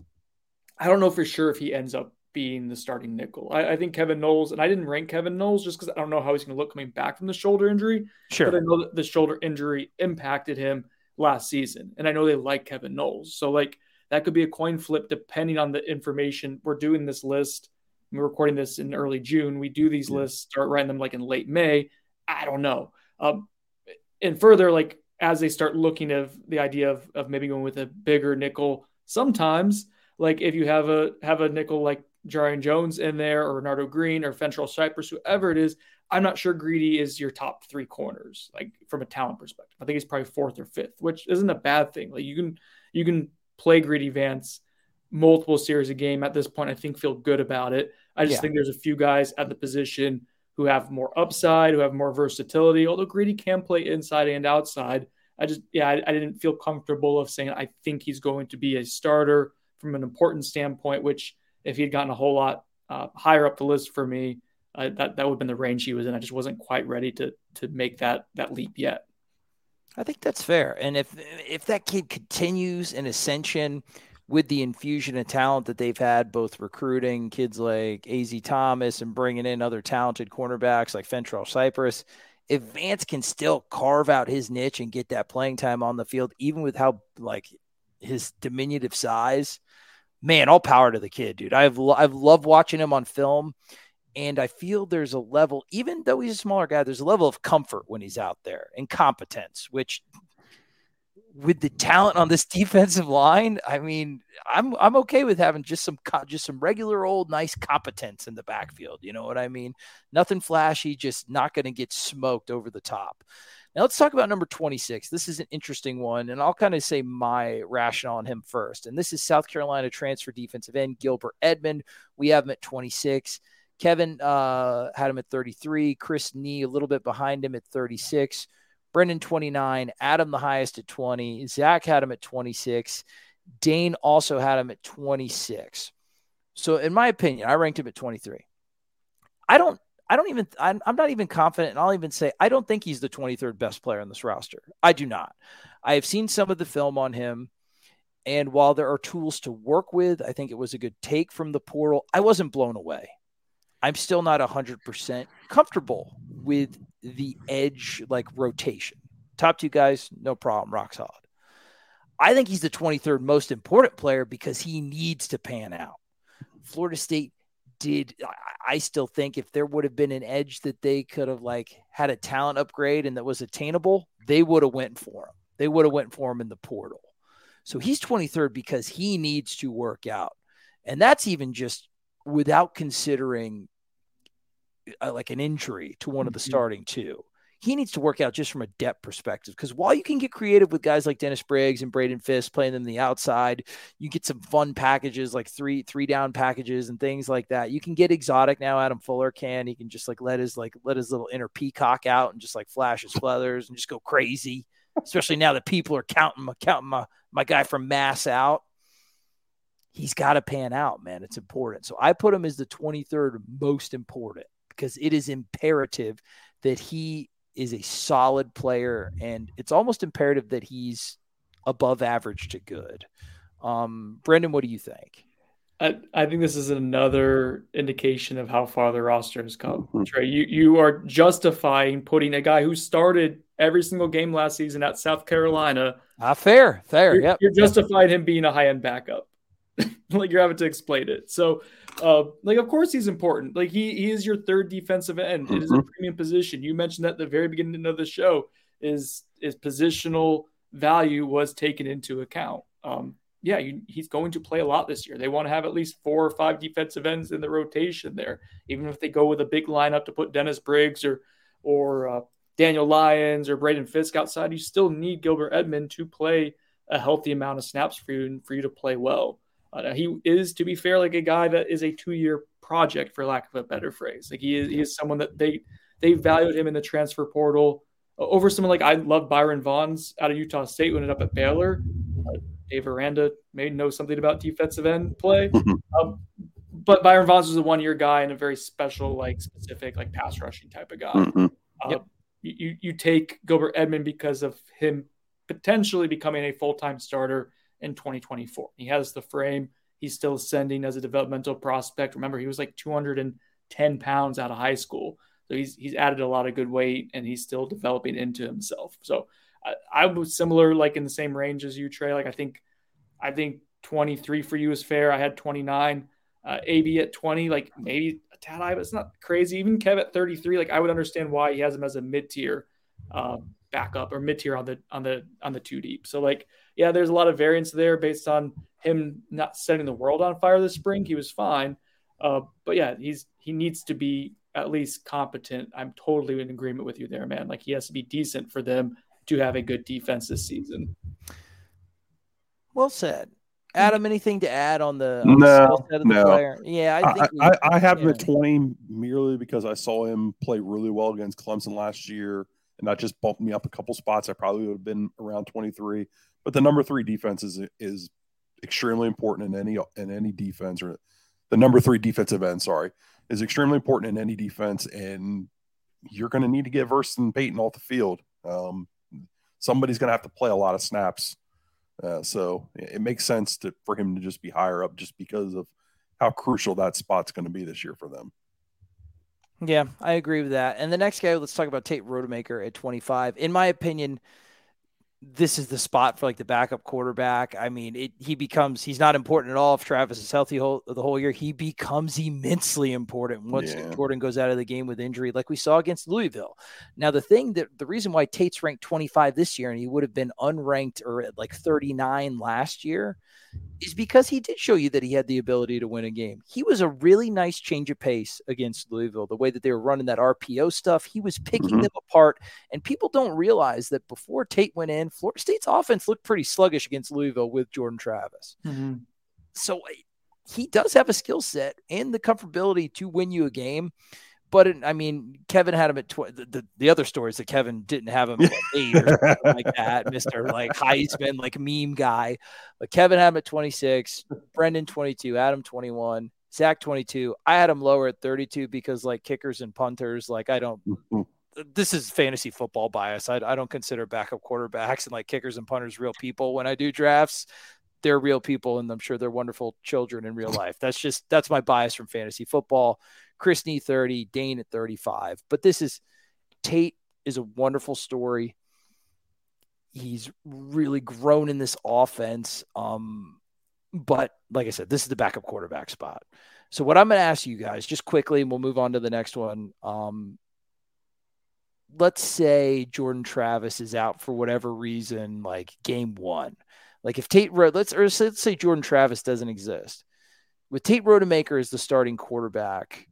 I don't know for sure if he ends up being the starting nickel. I, I think Kevin Knowles, and I didn't rank Kevin Knowles just because I don't know how he's going to look coming back from the shoulder injury. Sure. But I know that the shoulder injury impacted him last season. And I know they like Kevin Knowles. So like that could be a coin flip depending on the information. We're doing this list. We're recording this in early June. We do these yeah. lists, start writing them like in late May. I don't know. Um, and further, like as they start looking at the idea of, of maybe going with a bigger nickel, sometimes like if you have a, have a nickel like Jarian Jones in there or Renardo Green or Fentrell Cypress, whoever it is, I'm not sure Greedy is your top three corners, like from a talent perspective. I think he's probably fourth or fifth, which isn't a bad thing. Like you can, you can play Greedy Vance multiple series a game at this point. I think feel good about it. I just yeah. think there's a few guys at the position who have more upside, who have more versatility, although Greedy can play inside and outside. I just, yeah, I, I didn't feel comfortable of saying, I think he's going to be a starter from an important standpoint, which if he had gotten a whole lot uh, higher up the list for me, uh, that, that would have been the range he was in. I just wasn't quite ready to, to make that, that leap yet. I think that's fair. And if, if that kid continues an ascension with the infusion of talent that they've had, both recruiting kids like A Z Thomas and bringing in other talented cornerbacks like Fentrell Cypress, if Vance can still carve out his niche and get that playing time on the field, even with how like his diminutive size, man, all power to the kid, dude. I've, I've loved watching him on film. And I feel there's a level, even though he's a smaller guy, there's a level of comfort when he's out there and competence, which with the talent on this defensive line, I mean, I'm I'm okay with having just some just some regular old nice competence in the backfield. You know what I mean? Nothing flashy, just not going to get smoked over the top. Now let's talk about number twenty-six. This is an interesting one, and I'll kind of say my rationale on him first. And this is South Carolina transfer defensive end Gilbert Edmond. We have him at twenty-six. Kevin uh, had him at thirty-three. Chris Nee a little bit behind him at thirty-six. Brendan, twenty-nine. Adam, the highest at twenty. Zach had him at twenty-six. Dane also had him at twenty-six. So in my opinion, I ranked him at twenty-three. I don't, I don't even, I'm, I'm not even confident, and I'll even say, I don't think he's the twenty-third best player on this roster. I do not. I have seen some of the film on him, and while there are tools to work with, I think it was a good take from the portal. I wasn't blown away. I'm still not one hundred percent comfortable with the edge, like rotation. Top two guys, no problem, rock solid. I think he's the twenty-third most important player because he needs to pan out. Florida State did, I still think if there would have been an edge that they could have like had a talent upgrade and that was attainable, they would have went for him. They would have went for him in the portal. So he's twenty-third because he needs to work out. And that's even just without considering uh, like an injury to one of the starting two. He needs to work out just from a depth perspective, because while you can get creative with guys like Dennis Briggs and Braden Fisk playing them the outside, you get some fun packages like three three down packages and things like that. You can get exotic now. Adam Fuller can. He can just like let his like let his little inner peacock out and just like flash his feathers and just go crazy. Especially now that people are counting my counting my my guy from Mass out. He's got to pan out, man. It's important. So I put him as the twenty-third most important because it is imperative that he is a solid player, and it's almost imperative that he's above average to good. Um, Brendan, what do you think? I, I think this is another indication of how far the roster has come. Trey, you, you are justifying putting a guy who started every single game last season at South Carolina. Ah, fair, fair. You're, yep. you're justifying him being a high-end backup. Like you're having to explain it. So, uh, like, of course he's important. Like he, he is your third defensive end. It is a premium position. You mentioned that at the very beginning of the show. is is positional value was taken into account. Um, yeah, you, he's going to play a lot this year. They want to have at least four or five defensive ends in the rotation there. Even if they go with a big lineup to put Dennis Briggs or or uh, Daniel Lyons or Braden Fisk outside, you still need Gilbert Edmond to play a healthy amount of snaps for you and for you to play well. Uh, he is, to be fair, like a guy that is a two-year project, for lack of a better phrase. Like he is, he is someone that they they valued him in the transfer portal over someone like I love Byron Vaughns out of Utah State when it up at Baylor. Uh, Dave Aranda may know something about defensive end play. Um, but Byron Vaughns was a one-year guy and a very special, like specific, like pass rushing type of guy. Mm-hmm. Uh, Yep. you, you take Gilbert Edmond because of him potentially becoming a full-time starter in twenty twenty-four. He has the frame. He's still ascending as a developmental prospect. Remember, he was like two hundred ten pounds out of high school. So he's he's added a lot of good weight, and he's still developing into himself. So I, I was similar, like in the same range as you, Trey. Like I think I think twenty-three for you is fair. I had twenty-nine. Uh, A B at twenty, like maybe a tad high, but it's not crazy. Even Kev at thirty-three, like I would understand why he has him as a mid-tier uh, backup or mid-tier on the on the on the two deep. So like, yeah, there's a lot of variance there based on him not setting the world on fire this spring. He was fine, uh, but yeah, he's he needs to be at least competent. I'm totally in agreement with you there, man. Like he has to be decent for them to have a good defense this season. Well said. Adam, anything to add on the, on no, the skill set of the no. player? Yeah, I think I, we, I, I have him yeah. at twenty merely because I saw him play really well against Clemson last year, and that just bumped me up a couple spots. I probably would have been around twenty-three. But the number three defense is is extremely important in any in any defense, or the number three defensive end, sorry, is extremely important in any defense, and you're going to need to get Verson Payton off the field. Um, somebody's going to have to play a lot of snaps. Uh, so it makes sense to, for him to just be higher up just because of how crucial that spot's going to be this year for them. Yeah, I agree with that. And the next guy, let's talk about Tate Rodemaker at twenty-five. In my opinion, this is the spot for like the backup quarterback. I mean, it, he becomes, he's not important at all if Travis is healthy whole, the whole year. He becomes immensely important once Yeah. Jordan goes out of the game with injury, like we saw against Louisville. Now, the thing that the reason why Tate's ranked twenty-five this year and he would have been unranked or at like thirty-nine last year is because he did show you that he had the ability to win a game. He was a really nice change of pace against Louisville. The way that they were running that R P O stuff, he was picking Mm-hmm. them apart. And people don't realize that before Tate went in, Florida State's offense looked pretty sluggish against Louisville with Jordan Travis. Mm-hmm. So he does have a skill set and the comfortability to win you a game. But it, I mean, Kevin had him at tw- the, the the other story is that Kevin didn't have him at eight or something like that, Mister like Heisman, like meme guy. But Kevin had him at twenty-six, Brendan twenty-two, Adam twenty-one, Zach twenty-two. I had him lower at thirty-two because like kickers and punters, like I don't. This is fantasy football bias. I, I don't consider backup quarterbacks and like kickers and punters real people when I do drafts. They're real people, and I'm sure they're wonderful children in real life. That's just that's my bias from fantasy football. Chris Nee thirty, Dane at thirty-five. But this is Tate is a wonderful story. He's really grown in this offense. Um, but like I said, this is the backup quarterback spot. So what I'm going to ask you guys just quickly, and we'll move on to the next one. Um, let's say Jordan Travis is out for whatever reason, like game one. Like if Tate, let's, or let's say Jordan Travis doesn't exist. With Tate Rodemaker as the starting quarterback,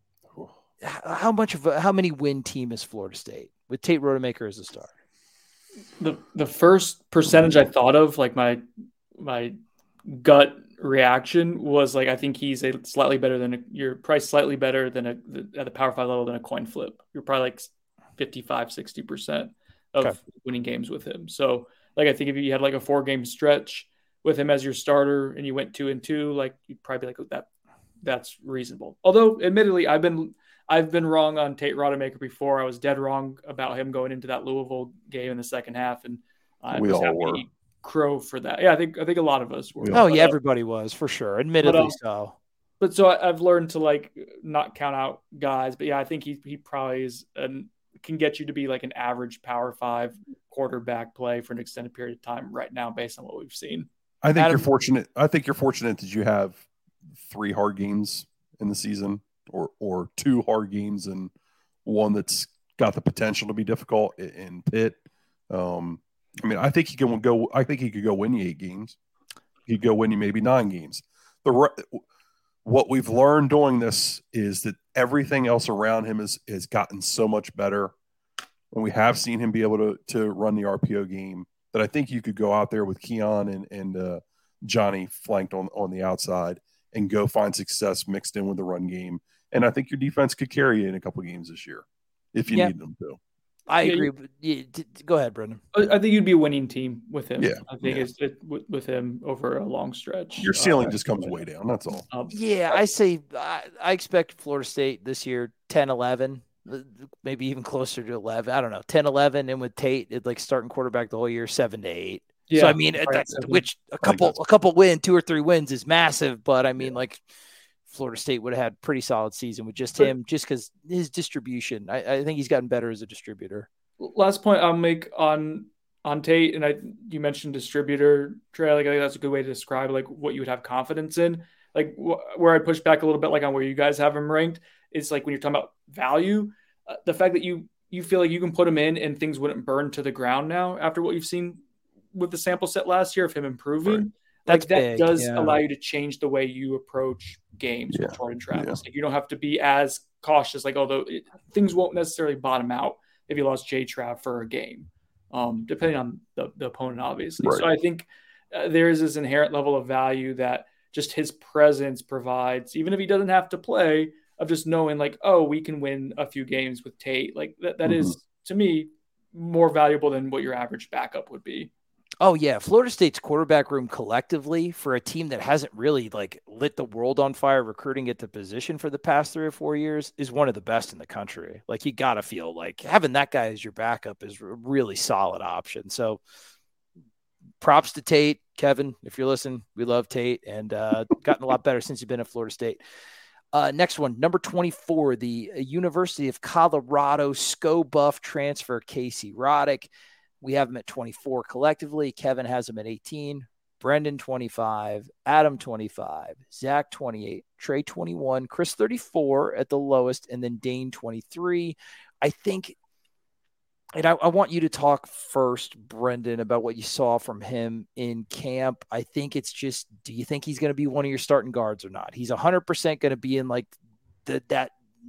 how much of a, how many win team is Florida State with Tate Rodemaker as the starter? The the first percentage I thought of, like my my gut reaction was like, I think he's a slightly better than a, you're probably slightly better than a at the Power Five level than a coin flip. You're probably like fifty-five, sixty percent of Okay. winning games with him. So like, I think if you had like a four game stretch with him as your starter and you went two and two, like you'd probably be like that. That's reasonable. Although admittedly, I've been, I've been wrong on Tate Rodemaker before. I was dead wrong about him going into that Louisville game in the second half. And I We was all happy were. to eat crow for that. Yeah. I think, I think a lot of us were. We Oh But, yeah, uh, everybody was for sure. Admittedly um, so. But so I, I've learned to like not count out guys, but yeah, I think he, he probably is and can get you to be like an average Power Five quarterback play for an extended period of time right now, based on what we've seen. I think Adam- you're fortunate. I think you're fortunate that you have three hard games in the season, or or two hard games and one that's got the potential to be difficult in Pitt. Um, I mean, I think he can go. I think he could go win you eight games. He could go win you maybe nine games. The what we've learned doing this is that everything else around him is has gotten so much better, and we have seen him be able to to run the R P O game. That I think you could go out there with Keon and and uh, Johnny flanked on on the outside and go find success mixed in with the run game. And I think your defense could carry you in a couple of games this year if you yeah. need them to. I yeah, agree. But yeah, go ahead, Brendan. I think you'd be a winning team with him. Yeah, I think yeah. it's it, with, with him over a long stretch. Your ceiling uh, just comes way down. That's all. Um, yeah, I say I, I expect Florida State this year ten eleven, maybe even closer to eleven. I don't know, ten eleven, and with Tate, it like starting quarterback the whole year, seven to eight. Yeah, so I mean, that's which a couple a couple win, two or three wins is massive. But I mean, yeah. like Florida State would have had a pretty solid season with just him, just because his distribution. I, I think he's gotten better as a distributor. Last point I'll make on on Tate, and I you mentioned distributor, Trey. Like I think that's a good way to describe like what you would have confidence in. Like wh- where I push back a little bit, like on where you guys have him ranked, is like when you're talking about value, uh, the fact that you you feel like you can put him in and things wouldn't burn to the ground now after what you've seen with the sample set last year of him improving. Right. That's like that big, does yeah. allow you to change the way you approach games yeah. with Jordan Travis. Yeah. Like you don't have to be as cautious. Like although it, things won't necessarily bottom out if you lost J Trav for a game, um, depending on the, the opponent, obviously. Right. So I think uh, there is this inherent level of value that just his presence provides, even if he doesn't have to play, of just knowing like, oh, we can win a few games with Tate. Like that, that mm-hmm. is to me more valuable than what your average backup would be. Oh yeah, Florida State's quarterback room collectively for a team that hasn't really like lit the world on fire recruiting at the position for the past three or four years is one of the best in the country. Like you got to feel like having that guy as your backup is a really solid option. So props to Tate, Kevin, if you're listening, we love Tate and uh, gotten a lot better since you've been at Florida State. Uh, next one, number twenty-four, the University of Colorado SCO Buff transfer Casey Roddick. We have him at twenty-four collectively. Kevin has him at eighteen. Brendan, twenty-five. Adam, twenty-five. Zach, twenty-eight. Trey, twenty-one. Chris, thirty-four at the lowest. And then Dane, twenty-three. I think, and I, I want you to talk first, Brendan, about what you saw from him in camp. I think it's just, do you think he's going to be one of your starting guards or not? He's one hundred percent going to be in like the, that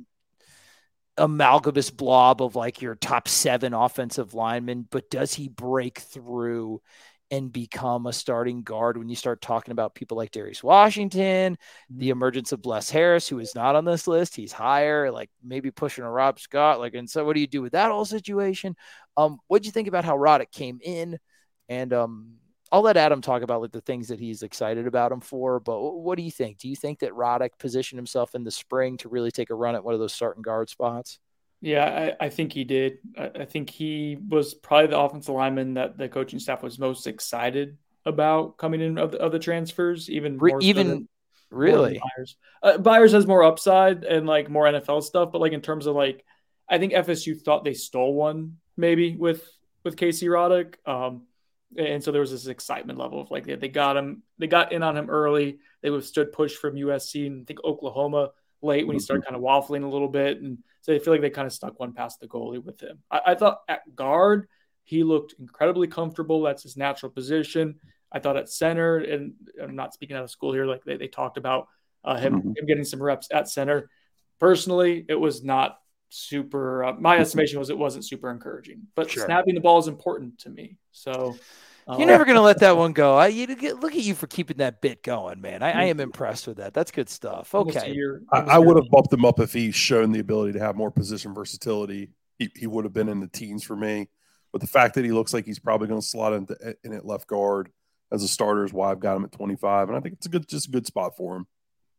amalgamous blob of like your top seven offensive linemen, but does he break through and become a starting guard when you start talking about people like Darius Washington, the emergence of Bless Harris, who is not on this list? He's higher, like maybe pushing a Rob Scott. Like, and so what do you do with that whole situation? Um, what'd you think about how Roddick came in? And um, I'll let Adam talk about like the things that he's excited about him for, but what do you think? Do you think that Roddick positioned himself in the spring to really take a run at one of those starting guard spots? Yeah, I, I think he did. I, I think he was probably the offensive lineman that the coaching staff was most excited about coming in of the, of the transfers, even more even so than, really. More Byers. Uh, Byers has more upside and like more N F L stuff, but like in terms of like, I think F S U thought they stole one maybe with with Casey Roddick. Um, And so there was this excitement level of like they, they got him, they got in on him early. They withstood push from U S C and I think Oklahoma late when he started kind of waffling a little bit. And so they feel like they kind of stuck one past the goalie with him. I, I thought at guard, he looked incredibly comfortable. That's his natural position. I thought at center, and I'm not speaking out of school here, like they, they talked about uh, him, mm-hmm. him getting some reps at center. Personally, it was not super, uh, my estimation was it wasn't super encouraging, but sure. Snapping the ball is important to me. So uh, you're never going to let that one go. I you get, look at you for keeping that bit going, man. I, I am impressed with that. That's good stuff. Okay. I, I would have bumped him up if he's shown the ability to have more position versatility. He, he would have been in the teens for me, but the fact that he looks like he's probably going to slot into in at left guard as a starter is why I've got him at twenty-five. And I think it's a good, just a good spot for him.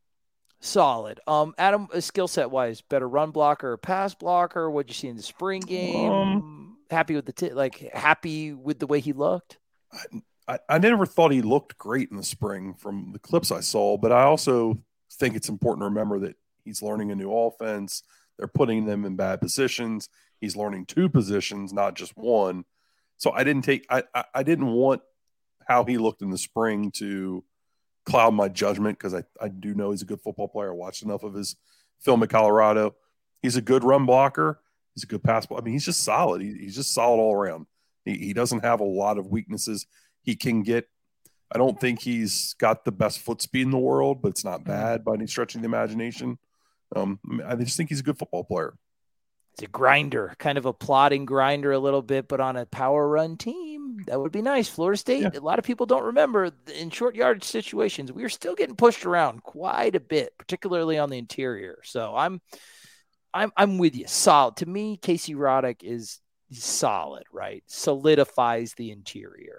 Solid. Um, Adam, skill set wise, better run blocker or pass blocker? What'd you see in the spring game? Um, happy with the t- like happy with the way he looked? I, I, I never thought he looked great in the spring from the clips I saw, but I also think it's important to remember that he's learning a new offense. They're putting them in bad positions. He's learning two positions, not just one. So I didn't take I, I, I didn't want how he looked in the spring to cloud my judgment because I, I do know he's a good football player. I watched enough of his film at Colorado. He's a good run blocker. He's a good pass blocker. I mean, he's just solid. He, he's just solid all around. He, he doesn't have a lot of weaknesses. He can get, I don't think he's got the best foot speed in the world, but it's not bad by any stretch of the imagination. Um, I just think he's a good football player. He's a grinder, kind of a plodding grinder a little bit, but on a power run team, that would be nice. Florida State, yeah. A lot of people don't remember in short yardage situations, we were still getting pushed around quite a bit, particularly on the interior. So I'm, I'm, I'm with you. Solid. To me, Casey Roddick is solid, right? Solidifies the interior.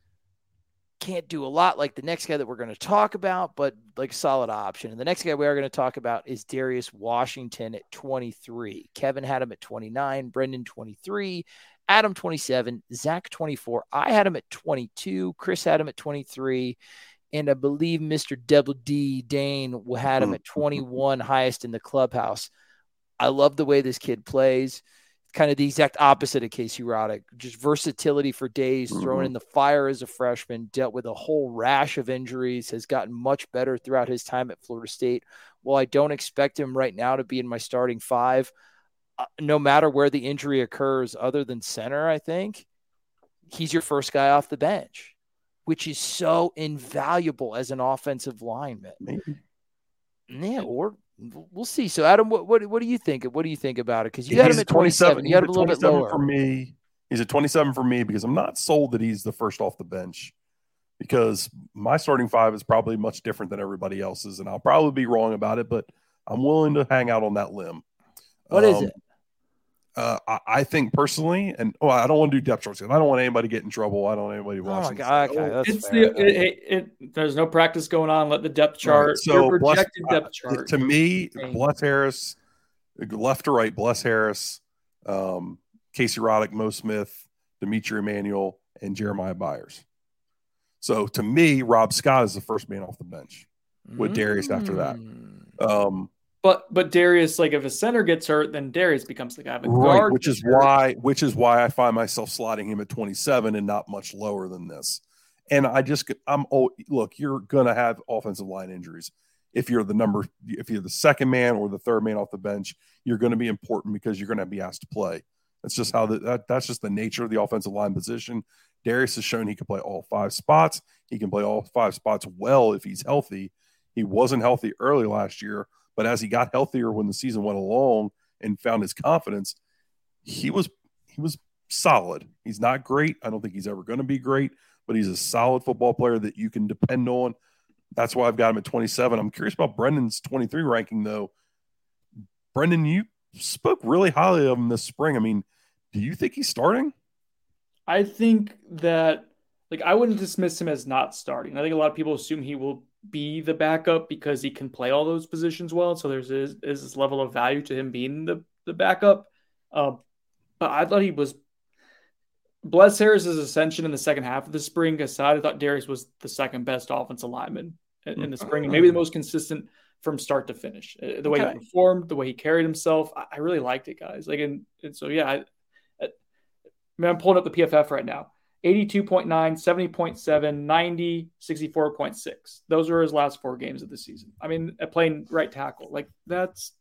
Can't do a lot like the next guy that we're going to talk about, but like a solid option. And the next guy we are going to talk about is Darius Washington at twenty-three. Kevin had him at twenty-nine, Brendan twenty-three, Adam twenty-seven, Zach twenty-four. I had him at twenty-two, Chris had him at twenty-three, and I believe Mister Double D Dane had him at twenty-one, highest in the clubhouse. I love the way this kid plays. Kind of the exact opposite of Casey Roddick, just versatility for days, mm-hmm. thrown in the fire as a freshman, dealt with a whole rash of injuries, has gotten much better throughout his time at Florida State. While I don't expect him right now to be in my starting five, uh, no matter where the injury occurs other than center, I think he's your first guy off the bench, which is so invaluable as an offensive lineman. Maybe. Yeah, or we'll see. So, Adam, what what, what do you think? What do you think about it? Because you had him at twenty-seven. You had him a little bit lower for me. He's at twenty-seven for me because I'm not sold that he's the first off the bench. Because my starting five is probably much different than everybody else's, and I'll probably be wrong about it, but I'm willing to hang out on that limb. What um, is it? Uh, I, I think personally, and oh, I don't want to do depth charts because I don't want anybody to get in trouble. I don't want anybody watching. Oh my God, okay, that's it's fair. the it, it, it, there's no practice going on. Let the depth chart. Right. So your projected Bless, depth chart. Uh, to me, Bless Harris, left to right, Bless Harris, um, Casey Roddick, Mo Smith, Dimitri Emmanuel, and Jeremiah Byers. So to me, Rob Scott is the first man off the bench with mm. Darius after that. Um, But but Darius, like if a center gets hurt, then Darius becomes the guy. But right, guard which is hurt. why which is why I find myself slotting him at twenty-seven and not much lower than this. And I just I'm oh look, you're gonna have offensive line injuries. If you're the number, if you're the second man or the third man off the bench, you're going to be important because you're going to be asked to play. That's just how the, that that's just the nature of the offensive line position. Darius has shown he can play all five spots. He can play all five spots well if he's healthy. He wasn't healthy early last year. But as he got healthier when the season went along and found his confidence, he was he was solid. He's not great. I don't think he's ever going to be great, but he's a solid football player that you can depend on. That's why I've got him at twenty-seven. I'm curious about Brendan's twenty-three ranking, though. Brendan, you spoke really highly of him this spring. I mean, do you think he's starting? I think that, like, I wouldn't dismiss him as not starting. I think a lot of people assume he will be the backup because he can play all those positions well. So there's this, is this level of value to him being the, the backup. Uh, but I thought he was Bless Harris's ascension in the second half of the spring aside. I thought Darius was the second best offensive lineman in, in the spring, and maybe the most consistent from start to finish. The way okay. he performed, the way he carried himself, I, I really liked it, guys. Like, and, and so yeah, I, I, I mean, I'm pulling up the P F F right now. eighty-two point nine, seventy point seven, ninety, sixty-four point six. Those are his last four games of the season. I mean, playing right tackle, like that's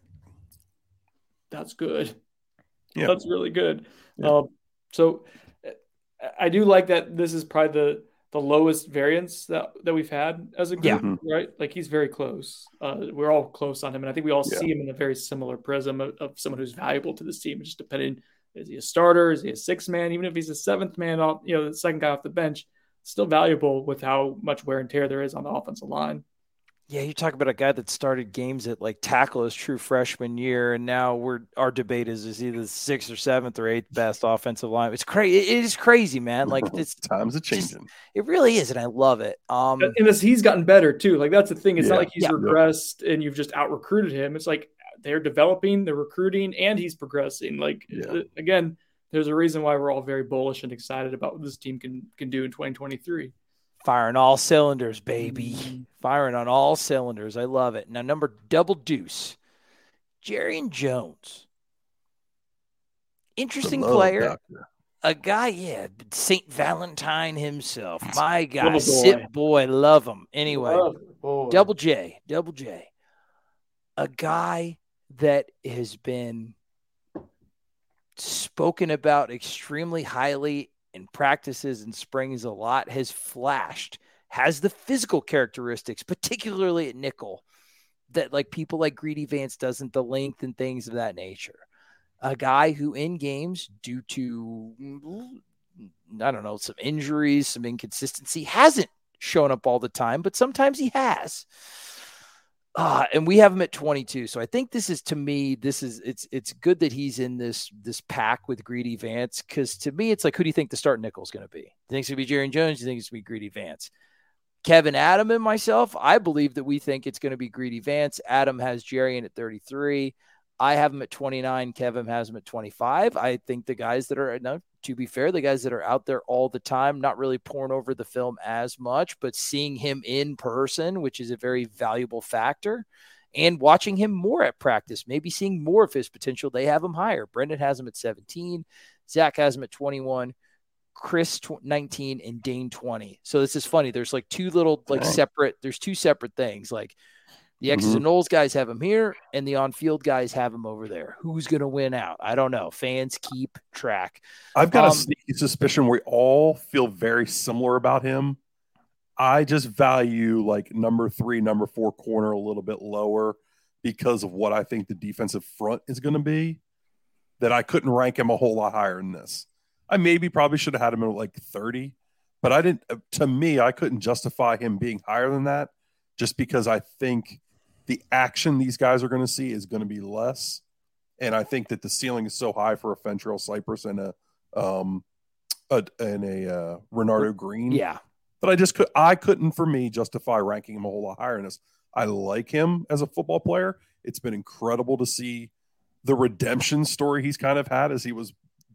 that's good. Yeah. That's really good. Yeah. Um, so I do like that this is probably the the lowest variance that, that we've had as a group, yeah. right? Like he's very close. Uh, we're all close on him, and I think we all yeah. see him in a very similar prism of, of someone who's valuable to this team, just depending. Is he a starter? Is he a sixth man? Even if he's a seventh man, off, you know, the second guy off the bench, still valuable with how much wear and tear there is on the offensive line. Yeah, you talk about a guy that started games at like tackle his true freshman year, and now we're our debate is is he the sixth or seventh or eighth best offensive line? It's crazy. It is crazy, man. Like it's times are changing. Just, it really is, and I love it. Um, and this, he's gotten better too. Like that's the thing. It's yeah, not like he's yeah. regressed and you've just out recruited him. It's like they're developing, they're recruiting, and he's progressing. Like yeah. again. There's a reason why we're all very bullish and excited about what this team can can do in twenty twenty-three. Firing all cylinders, baby. Mm-hmm. Firing on all cylinders. I love it. Now, number double deuce, Jarrian Jones. Interesting player. Doctor. A guy, yeah, Saint Valentine himself. My guy, Sip boy, love him. Anyway, love double J, double J. A guy that has been spoken about extremely highly in practices and springs a lot, has flashed, has the physical characteristics, particularly at nickel, that like people like Greedy Vance doesn't, the length and things of that nature. A guy who in games, due to, I don't know, some injuries, some inconsistency, hasn't shown up all the time, but sometimes he has. Uh, and we have him at twenty-two. So I think this is, to me, this is, it's, it's good that he's in this, this pack with Greedy Vance. Cause to me, it's like, who do you think the start nickel is going to be? Do you think it's going to be Jarrian Jones? Do you think it's going to be Greedy Vance? Kevin, Adam, and myself, I believe that we think it's going to be Greedy Vance. Adam has Jarrian at thirty-three. I have him at twenty-nine. Kevin has him at twenty-five. I think the guys that are, no, to be fair, the guys that are out there all the time, not really pouring over the film as much, but seeing him in person, which is a very valuable factor, and watching him more at practice, maybe seeing more of his potential, they have him higher. Brendan has him at seventeen. Zach has him at twenty-one. Chris nineteen and Dane twenty. So this is funny. There's like two little like separate, there's two separate things. Like the X's mm-hmm. and O's guys have him here and the on-field guys have him over there. Who's going to win out? I don't know. Fans keep track. I've got um, a sneaky suspicion we all feel very similar about him. I just value like number three, number four corner a little bit lower because of what I think the defensive front is going to be, that I couldn't rank him a whole lot higher than this. I maybe probably should have had him at like thirty, but I didn't. To me, I couldn't justify him being higher than that just because I think the action these guys are going to see is going to be less. And I think that the ceiling is so high for a Fentrell Cypress and a, um, a and a uh, Renardo Green. Yeah. But I just could, I couldn't for me justify ranking him a whole lot higher than this. I like him as a football player. It's been incredible to see the redemption story he's kind of had as he was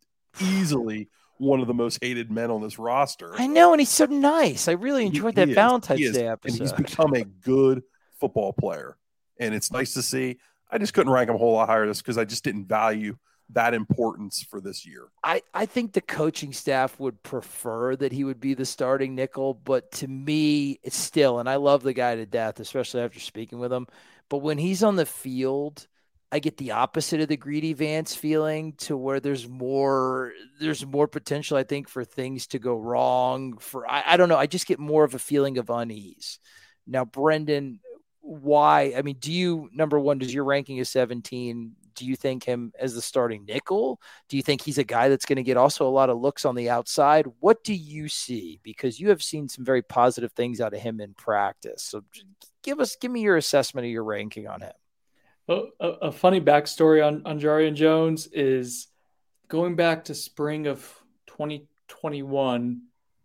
easily one of the most hated men on this roster. I know, and he's so nice. I really enjoyed he, that he Valentine's Day episode. And he's become a good football player, and it's nice to see. I just couldn't rank him a whole lot higher just because I just didn't value that importance for this year. I, I think the coaching staff would prefer that he would be the starting nickel, but to me, it's still, and I love the guy to death, especially after speaking with him, but when he's on the field, I get the opposite of the Greedy Vance feeling, to where there's more, there's more potential, I think, for things to go wrong. For I, I don't know. I just get more of a feeling of unease. Now, Brendan, why? I mean, do you, number one, does your ranking is seventeen? Do you think him as the starting nickel? Do you think he's a guy that's going to get also a lot of looks on the outside? What do you see? Because you have seen some very positive things out of him in practice. So give us, give me your assessment of your ranking on him. A, a funny backstory on, on Jarrian Jones is going back to spring of twenty twenty-one,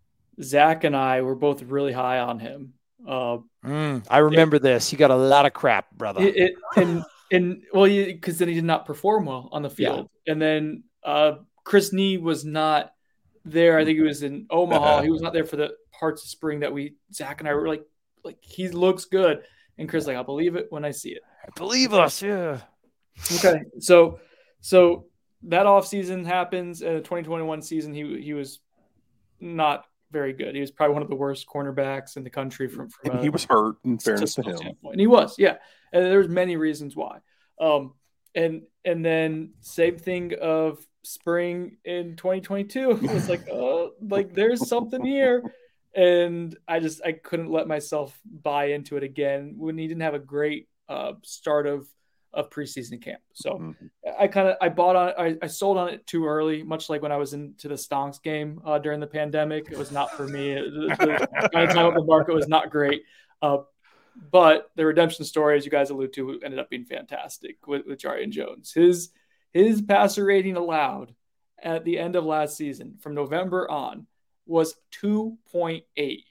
Zach and I were both really high on him. Uh, mm, I remember it, this. You got a lot of crap, brother. It, it, and, and well, because then he did not perform well on the field. Yeah. And then uh, Chris Nee was not there. I think he was in Omaha. He was not there for the parts of spring that we, Zach and I were like, like he looks good. And Chris like, I'll believe it when I see it. Believe us, yeah. Okay, so so that offseason happens. In the twenty twenty-one season, he he was not very good. He was probably one of the worst cornerbacks in the country. From, from and he was hurt, in fairness to him. Standpoint. And he was, yeah. And there's many reasons why. Um, and and then same thing of spring in twenty twenty-two. It was like, oh, like there's something here. And I just I couldn't let myself buy into it again when he didn't have a great uh, start of of preseason camp. So mm-hmm. I kind of I bought on I, I sold on it too early, much like when I was into the Stonks game uh, during the pandemic. It was not for me. It, the, the kind of time of the market was not great. Uh, but the redemption story, as you guys allude to, ended up being fantastic with, with Jarrian Jones. His his passer rating allowed at the end of last season from November on was two point eight.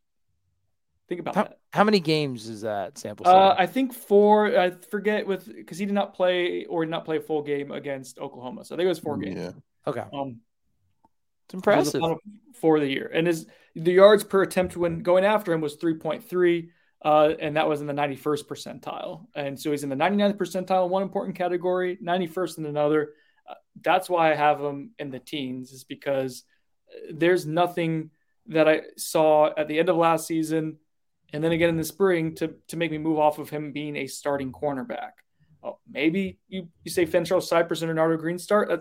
Think about how, that. How many games is that sample size? Uh, I think four. I forget with because he did not play or did not play a full game against Oklahoma. So I think it was four games. Yeah. Okay. Um, it's impressive for the year. And his the yards per attempt when going after him was three point three, uh, and that was in the ninety-first percentile. And so he's in the ninety-ninth percentile in one important category, ninety-first in another. Uh, that's why I have him in the teens, is because there's nothing that I saw at the end of last season and then again in the spring to, to make me move off of him being a starting cornerback. Oh, maybe you, you say Fentrell Cypress and Renardo Green start. That, that's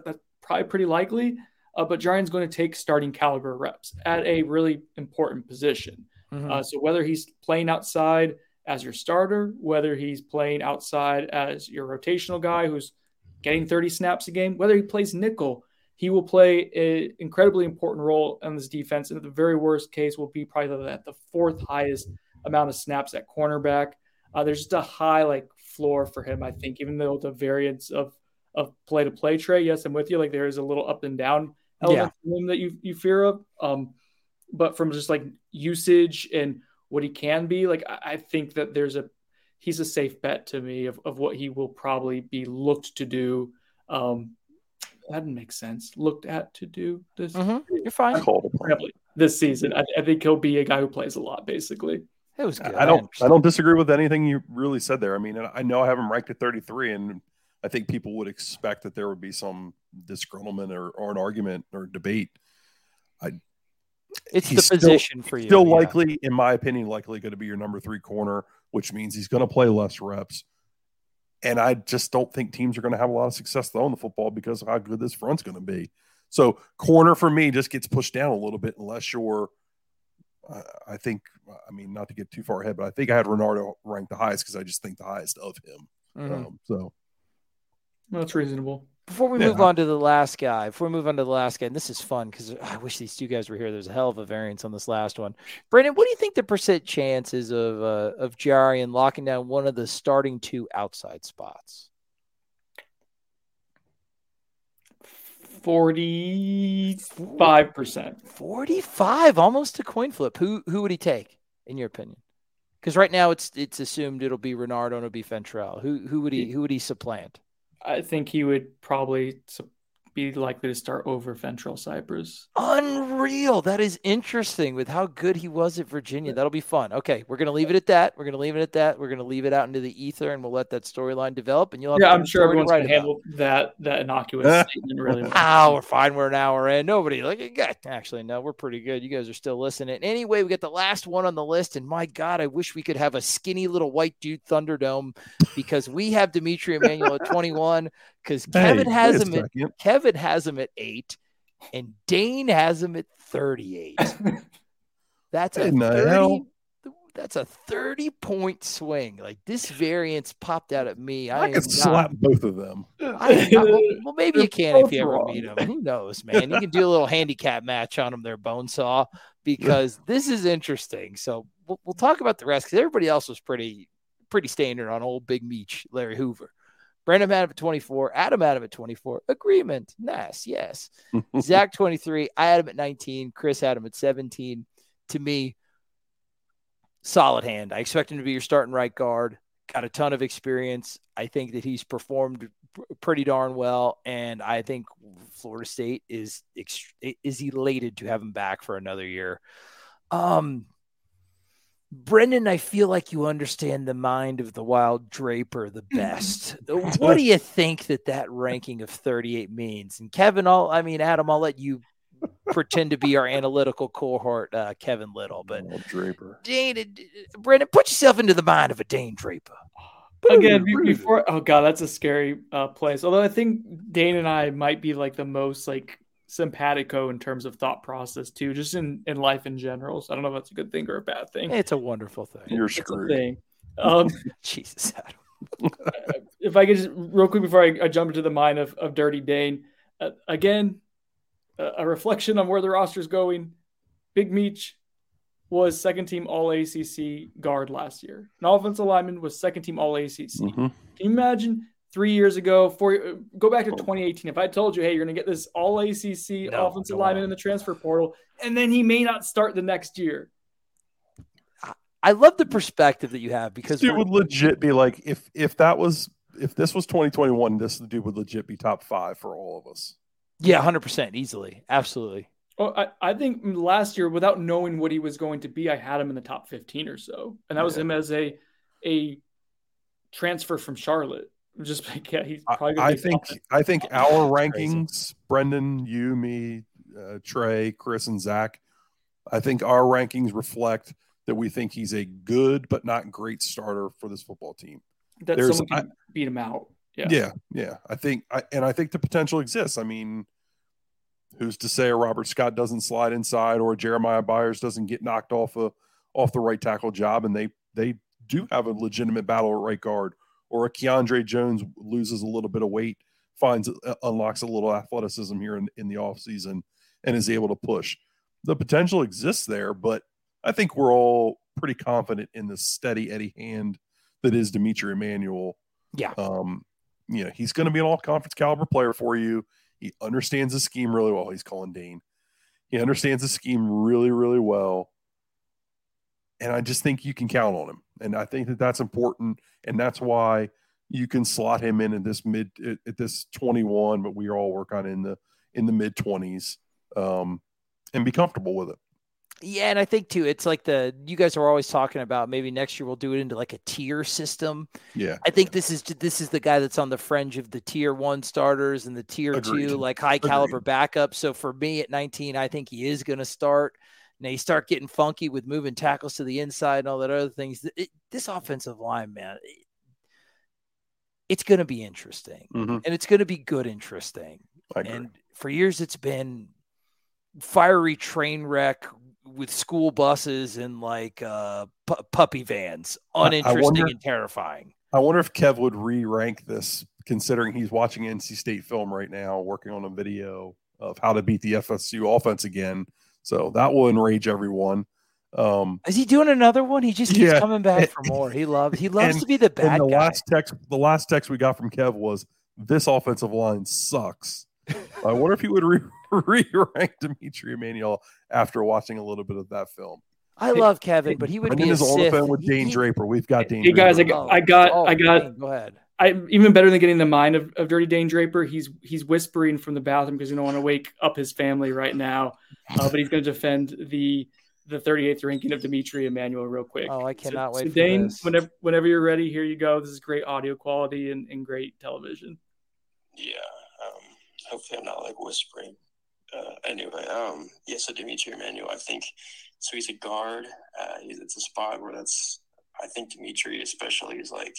probably pretty likely. Uh, but Jarian's going to take starting caliber reps at a really important position. Mm-hmm. Uh, so whether he's playing outside as your starter, whether he's playing outside as your rotational guy who's getting thirty snaps a game, whether he plays nickel, he will play an incredibly important role in this defense. And at the very worst case, will be probably at the fourth highest amount of snaps at cornerback. Uh, there's just a high like floor for him, I think, even though the variance of of play to play, Trey, yes, I'm with you. Like there is a little up and down element yeah. to him that you you fear of. Um, but from just like usage and what he can be, like I, I think that there's a he's a safe bet to me of, of what he will probably be looked to do. Um, that didn't make sense. Looked at to do this. Mm-hmm. You're fine. This season, I, I think he'll be a guy who plays a lot. Basically, it was good. I don't. I, I don't disagree with anything you really said there. I mean, I know I have him ranked at thirty-three, and I think people would expect that there would be some disgruntlement or, or an argument or debate. I. It's the position still, for you. Still yeah. likely, in my opinion, likely going to be your number three corner, which means he's going to play less reps. And I just don't think teams are going to have a lot of success throwing the football because of how good this front's going to be. So corner for me just gets pushed down a little bit unless you're, uh, I think, I mean, not to get too far ahead, but I think I had Renardo ranked the highest because I just think the highest of him. Mm-hmm. Um, so that's reasonable. Before we yeah. move on to the last guy, before we move on to the last guy, and this is fun because I wish these two guys were here. There's a hell of a variance on this last one. Brandon, what do you think the percent chances of uh, of Jarian locking down one of the starting two outside spots? forty-five percent. forty-five, almost a coin flip. Who who would he take, in your opinion? Because right now it's it's assumed it'll be Renardo and it'll be Fentrell. Who who would he who would he supplant? I think he would probably be likely to start over Fentrell Cypress. Unreal. That is interesting with how good he was at Virginia. That'll be fun. Okay, we're going to leave it at that. We're going to leave it at that. We're going to leave it out into the ether, and we'll let that storyline develop. And you'll have yeah, I'm sure everyone's going to handle about. that that innocuous statement really well. Ah, we're fine. We're an hour in. Nobody like actually no, we're pretty good. You guys are still listening. Anyway, we got the last one on the list, and my God, I wish we could have a skinny little white dude Thunderdome because we have Dimitri Emmanuel at twenty-one. Because Kevin hey, has him at Kevin has him at eight, and Dane has him at thirty-eight. That's a thirty. That's a thirty point swing. Like this variance popped out at me. I, I could slap both of them. I, I, well, maybe you can if you ever meet them. Who knows, man? You can do a little handicap match on them there, Bonesaw, because this is interesting. So we'll, we'll talk about the rest because everybody else was pretty pretty standard on old Big Meech, Larry Hoover. Brandon had him at twenty-four. Adam had him at twenty-four. Agreement. Nice. Yes. Zach, twenty-three. I had him at nineteen. Chris had him at seventeen. To me, solid hand. I expect him to be your starting right guard. Got a ton of experience. I think that he's performed pretty darn well. And I think Florida State is, is elated to have him back for another year. Um, Brendan, I feel like you understand the mind of the Wild Draper the best. What do you think that that ranking of thirty-eight means? And Kevin, I'll, I mean, Adam, I'll let you pretend to be our analytical cohort, uh, Kevin Little. But oh, Draper. Dane, Brendan, put yourself into the mind of a Dane Draper. Again, before, oh God, that's a scary uh, place. Although I think Dane and I might be like the most like simpatico in terms of thought process too, just in, in life in general. So I don't know if that's a good thing or a bad thing. It's a wonderful thing. You're it's screwed. A thing. Um, Jesus, Adam. If I could just real quick before I, I jump into the mind of, of Dirty Dane, uh, again, uh, a reflection on where the roster is going. Big Meech was second team All A C C guard last year. An offensive lineman was second team All A C C. Mm-hmm. Can you imagine? Three years ago, four, go back to twenty eighteen. If I told you, hey, you're going to get this all A C C no, offensive no, lineman no. in the transfer portal, and then he may not start the next year. I love the perspective that you have because it would legit be like if if that was if this was twenty twenty-one, this dude would legit be top five for all of us. Yeah, one hundred percent easily, absolutely. Well, I, I think last year, without knowing what he was going to be, I had him in the top fifteen or so, and that was yeah. him as a a transfer from Charlotte. Just like yeah, he's probably gonna I be think confident. I think our rankings, Brendan, you, me, uh, Trey, Chris, and Zach. I think our rankings reflect that we think he's a good but not great starter for this football team. That There's, someone can I, beat him out. Yeah, yeah, yeah. I think, I, and I think the potential exists. I mean, who's to say a Robert Scott doesn't slide inside or a Jeremiah Byers doesn't get knocked off a off the right tackle job, and they they do have a legitimate battle at right guard, or a Keandre Jones loses a little bit of weight, finds uh, unlocks a little athleticism here in, in the offseason and is able to push. The potential exists there, but I think we're all pretty confident in the steady Eddie hand that is Dimitri Emmanuel. Yeah. Um, you know, he's going to be an all-conference caliber player for you. He understands the scheme really well. He's calling Dane. He understands the scheme really, really well. And I just think you can count on him. And I think that that's important. And that's why you can slot him in at this mid, at this twenty-one, but we all work on in the, in the mid twenties um, and be comfortable with it. Yeah, and I think too, it's like the you guys are always talking about maybe next year we'll do it into like a tier system. Yeah, I think yeah. this is this is the guy that's on the fringe of the tier one starters and the tier Agreed. two like high caliber Agreed. backup. So for me at nineteen, I think he is going to start. Now you start getting funky with moving tackles to the inside and all that other things. It, this offensive line, man, it, it's going to be interesting, Mm-hmm. and it's going to be good interesting. I agree. And for years, it's been fiery train wreck with school buses and like uh, pu- puppy vans, uninteresting wonder, and terrifying. I wonder if Kev would re-rank this, considering he's watching N C State film right now, working on a video of how to beat the F S U offense again. So that will enrage everyone. Um, Is he doing another one? He just keeps yeah. coming back for more. He loves he loves and, to be the bad and the guy. last text, the last text we got from Kev was, "This offensive line sucks." I wonder if he would re- re-rank Dimitri Emmanuel after watching a little bit of that film. I love Kevin, but he would Brendan be a is on the Sith. phone with Dane He- Draper. We've got Dane Hey guys, I Draper. got, I got, Oh, I got. Dane, go ahead. I even better than getting the mind of, of Dirty Dane Draper. He's he's whispering from the bathroom because he don't want to wake up his family right now. Uh, but he's going to defend the the thirty-eighth ranking of Dimitri Emmanuel real quick. Oh, I cannot so, wait so for Dane, this. whenever whenever you're ready, here you go. This is great audio quality and, and great television. Yeah, um, hopefully I'm not like whispering. Uh, anyway, um, yeah, so Dimitri Emmanuel, I think, so he's a guard. Uh, he's, it's a spot where that's, I think Dimitri especially is like,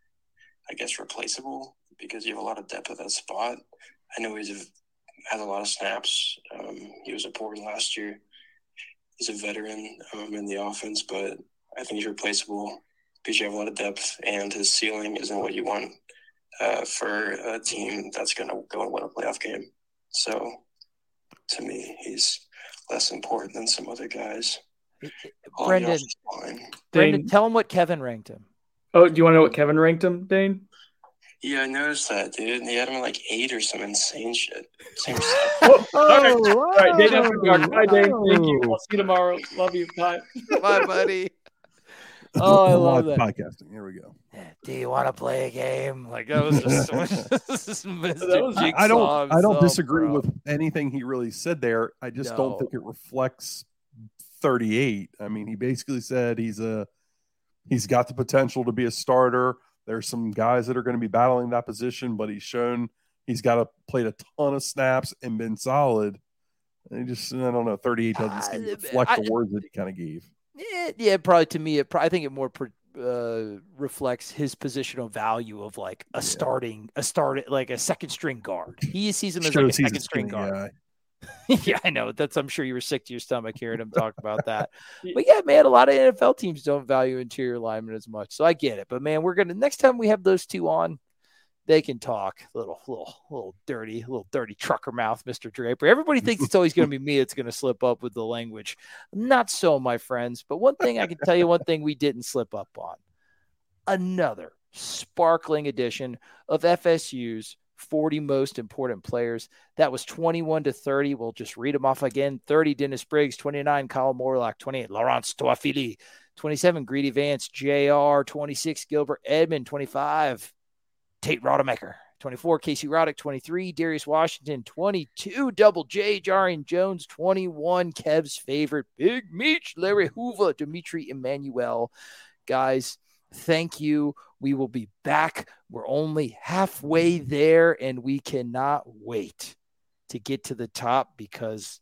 I guess, replaceable because you have a lot of depth at that spot. I know he's a, has a lot of snaps. Um, he was important last year. He's a veteran um, in the offense, but I think he's replaceable because you have a lot of depth and his ceiling isn't what you want uh, for a team that's going to go and win a playoff game. So, to me, he's less important than some other guys. Brendan, Dane, Brendan, tell him what Kevin ranked him. oh, do you want to know what Kevin ranked him, Dane? Yeah, I noticed that, dude. He had him like eight or some insane shit. Same Oh, all right, all right, Dane after dark. Bye, Dane. Thank you. I'll see you tomorrow. Love you. Bye. Bye, buddy. Oh, I love that. Podcasting. Here we go. Do you want to play a game? Like that was just Mister That was- Jigsaw I don't. I don't himself, disagree bro. with anything he really said there. I just No. don't think it reflects thirty-eight. I mean, he basically said he's a he's got the potential to be a starter. There's some guys that are going to be battling that position, but he's shown he's got to played a ton of snaps and been solid. And he just, I don't know, thirty-eight doesn't seem to Uh, reflect I- the words that he kind of gave. Yeah, yeah, probably to me, it. pro- I think it more pro- uh, reflects his positional value of like a Yeah. starting, a start, like a second string guard. He sees him as like a Shows he's second string skinny guard. guy. Yeah, I know. That's. I'm sure you were sick to your stomach hearing him talk about that. But yeah, man, a lot of N F L teams don't value interior linemen as much, so I get it. But man, we're gonna next time we have those two on, they can talk. Little, little, little dirty, little dirty trucker mouth, Mister Draper. Everybody thinks it's always going to be me that's going to slip up with the language. Not so, my friends. But one thing I can tell you, one thing we didn't slip up on. Another sparkling edition of F S U's forty most important players. That was twenty-one to thirty. We'll just read them off again. thirty, Dennis Briggs. twenty-nine, Kyle Morlock. twenty-eight, Laurent Toafili. twenty-seven, Greedy Vance. J R. twenty-six, Gilbert Edmond. twenty-five, Tate Rodemaker. twenty-four, Casey Roddick. twenty-three, Darius Washington. twenty-two, Double J, Jarian Jones. twenty-one, Kev's favorite, Big Meech, Larry Hoover, Dimitri Emmanuel. Guys, thank you. We will be back. We're only halfway there, and we cannot wait to get to the top because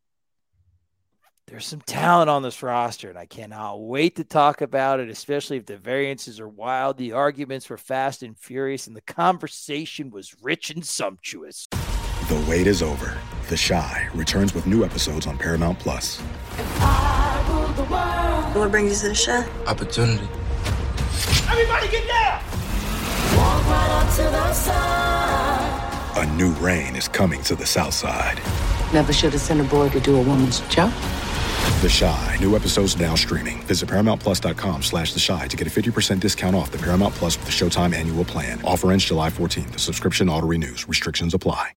there's some talent on this roster, and I cannot wait to talk about it, especially if the variances are wild, the arguments were fast and furious, and the conversation was rich and sumptuous. The wait is over. The Chi returns with new episodes on Paramount Plus. What brings you to the Chi? Opportunity. Everybody get down! Walk right up to the side. A new reign is coming to the South Side. Never should have sent a boy to do a woman's job. The Chi. New episodes now streaming. Visit ParamountPlus.com slash The Chi to get a fifty percent discount off the Paramount Plus with the Showtime annual plan. Offer ends July fourteenth. The subscription auto-renews. Restrictions apply.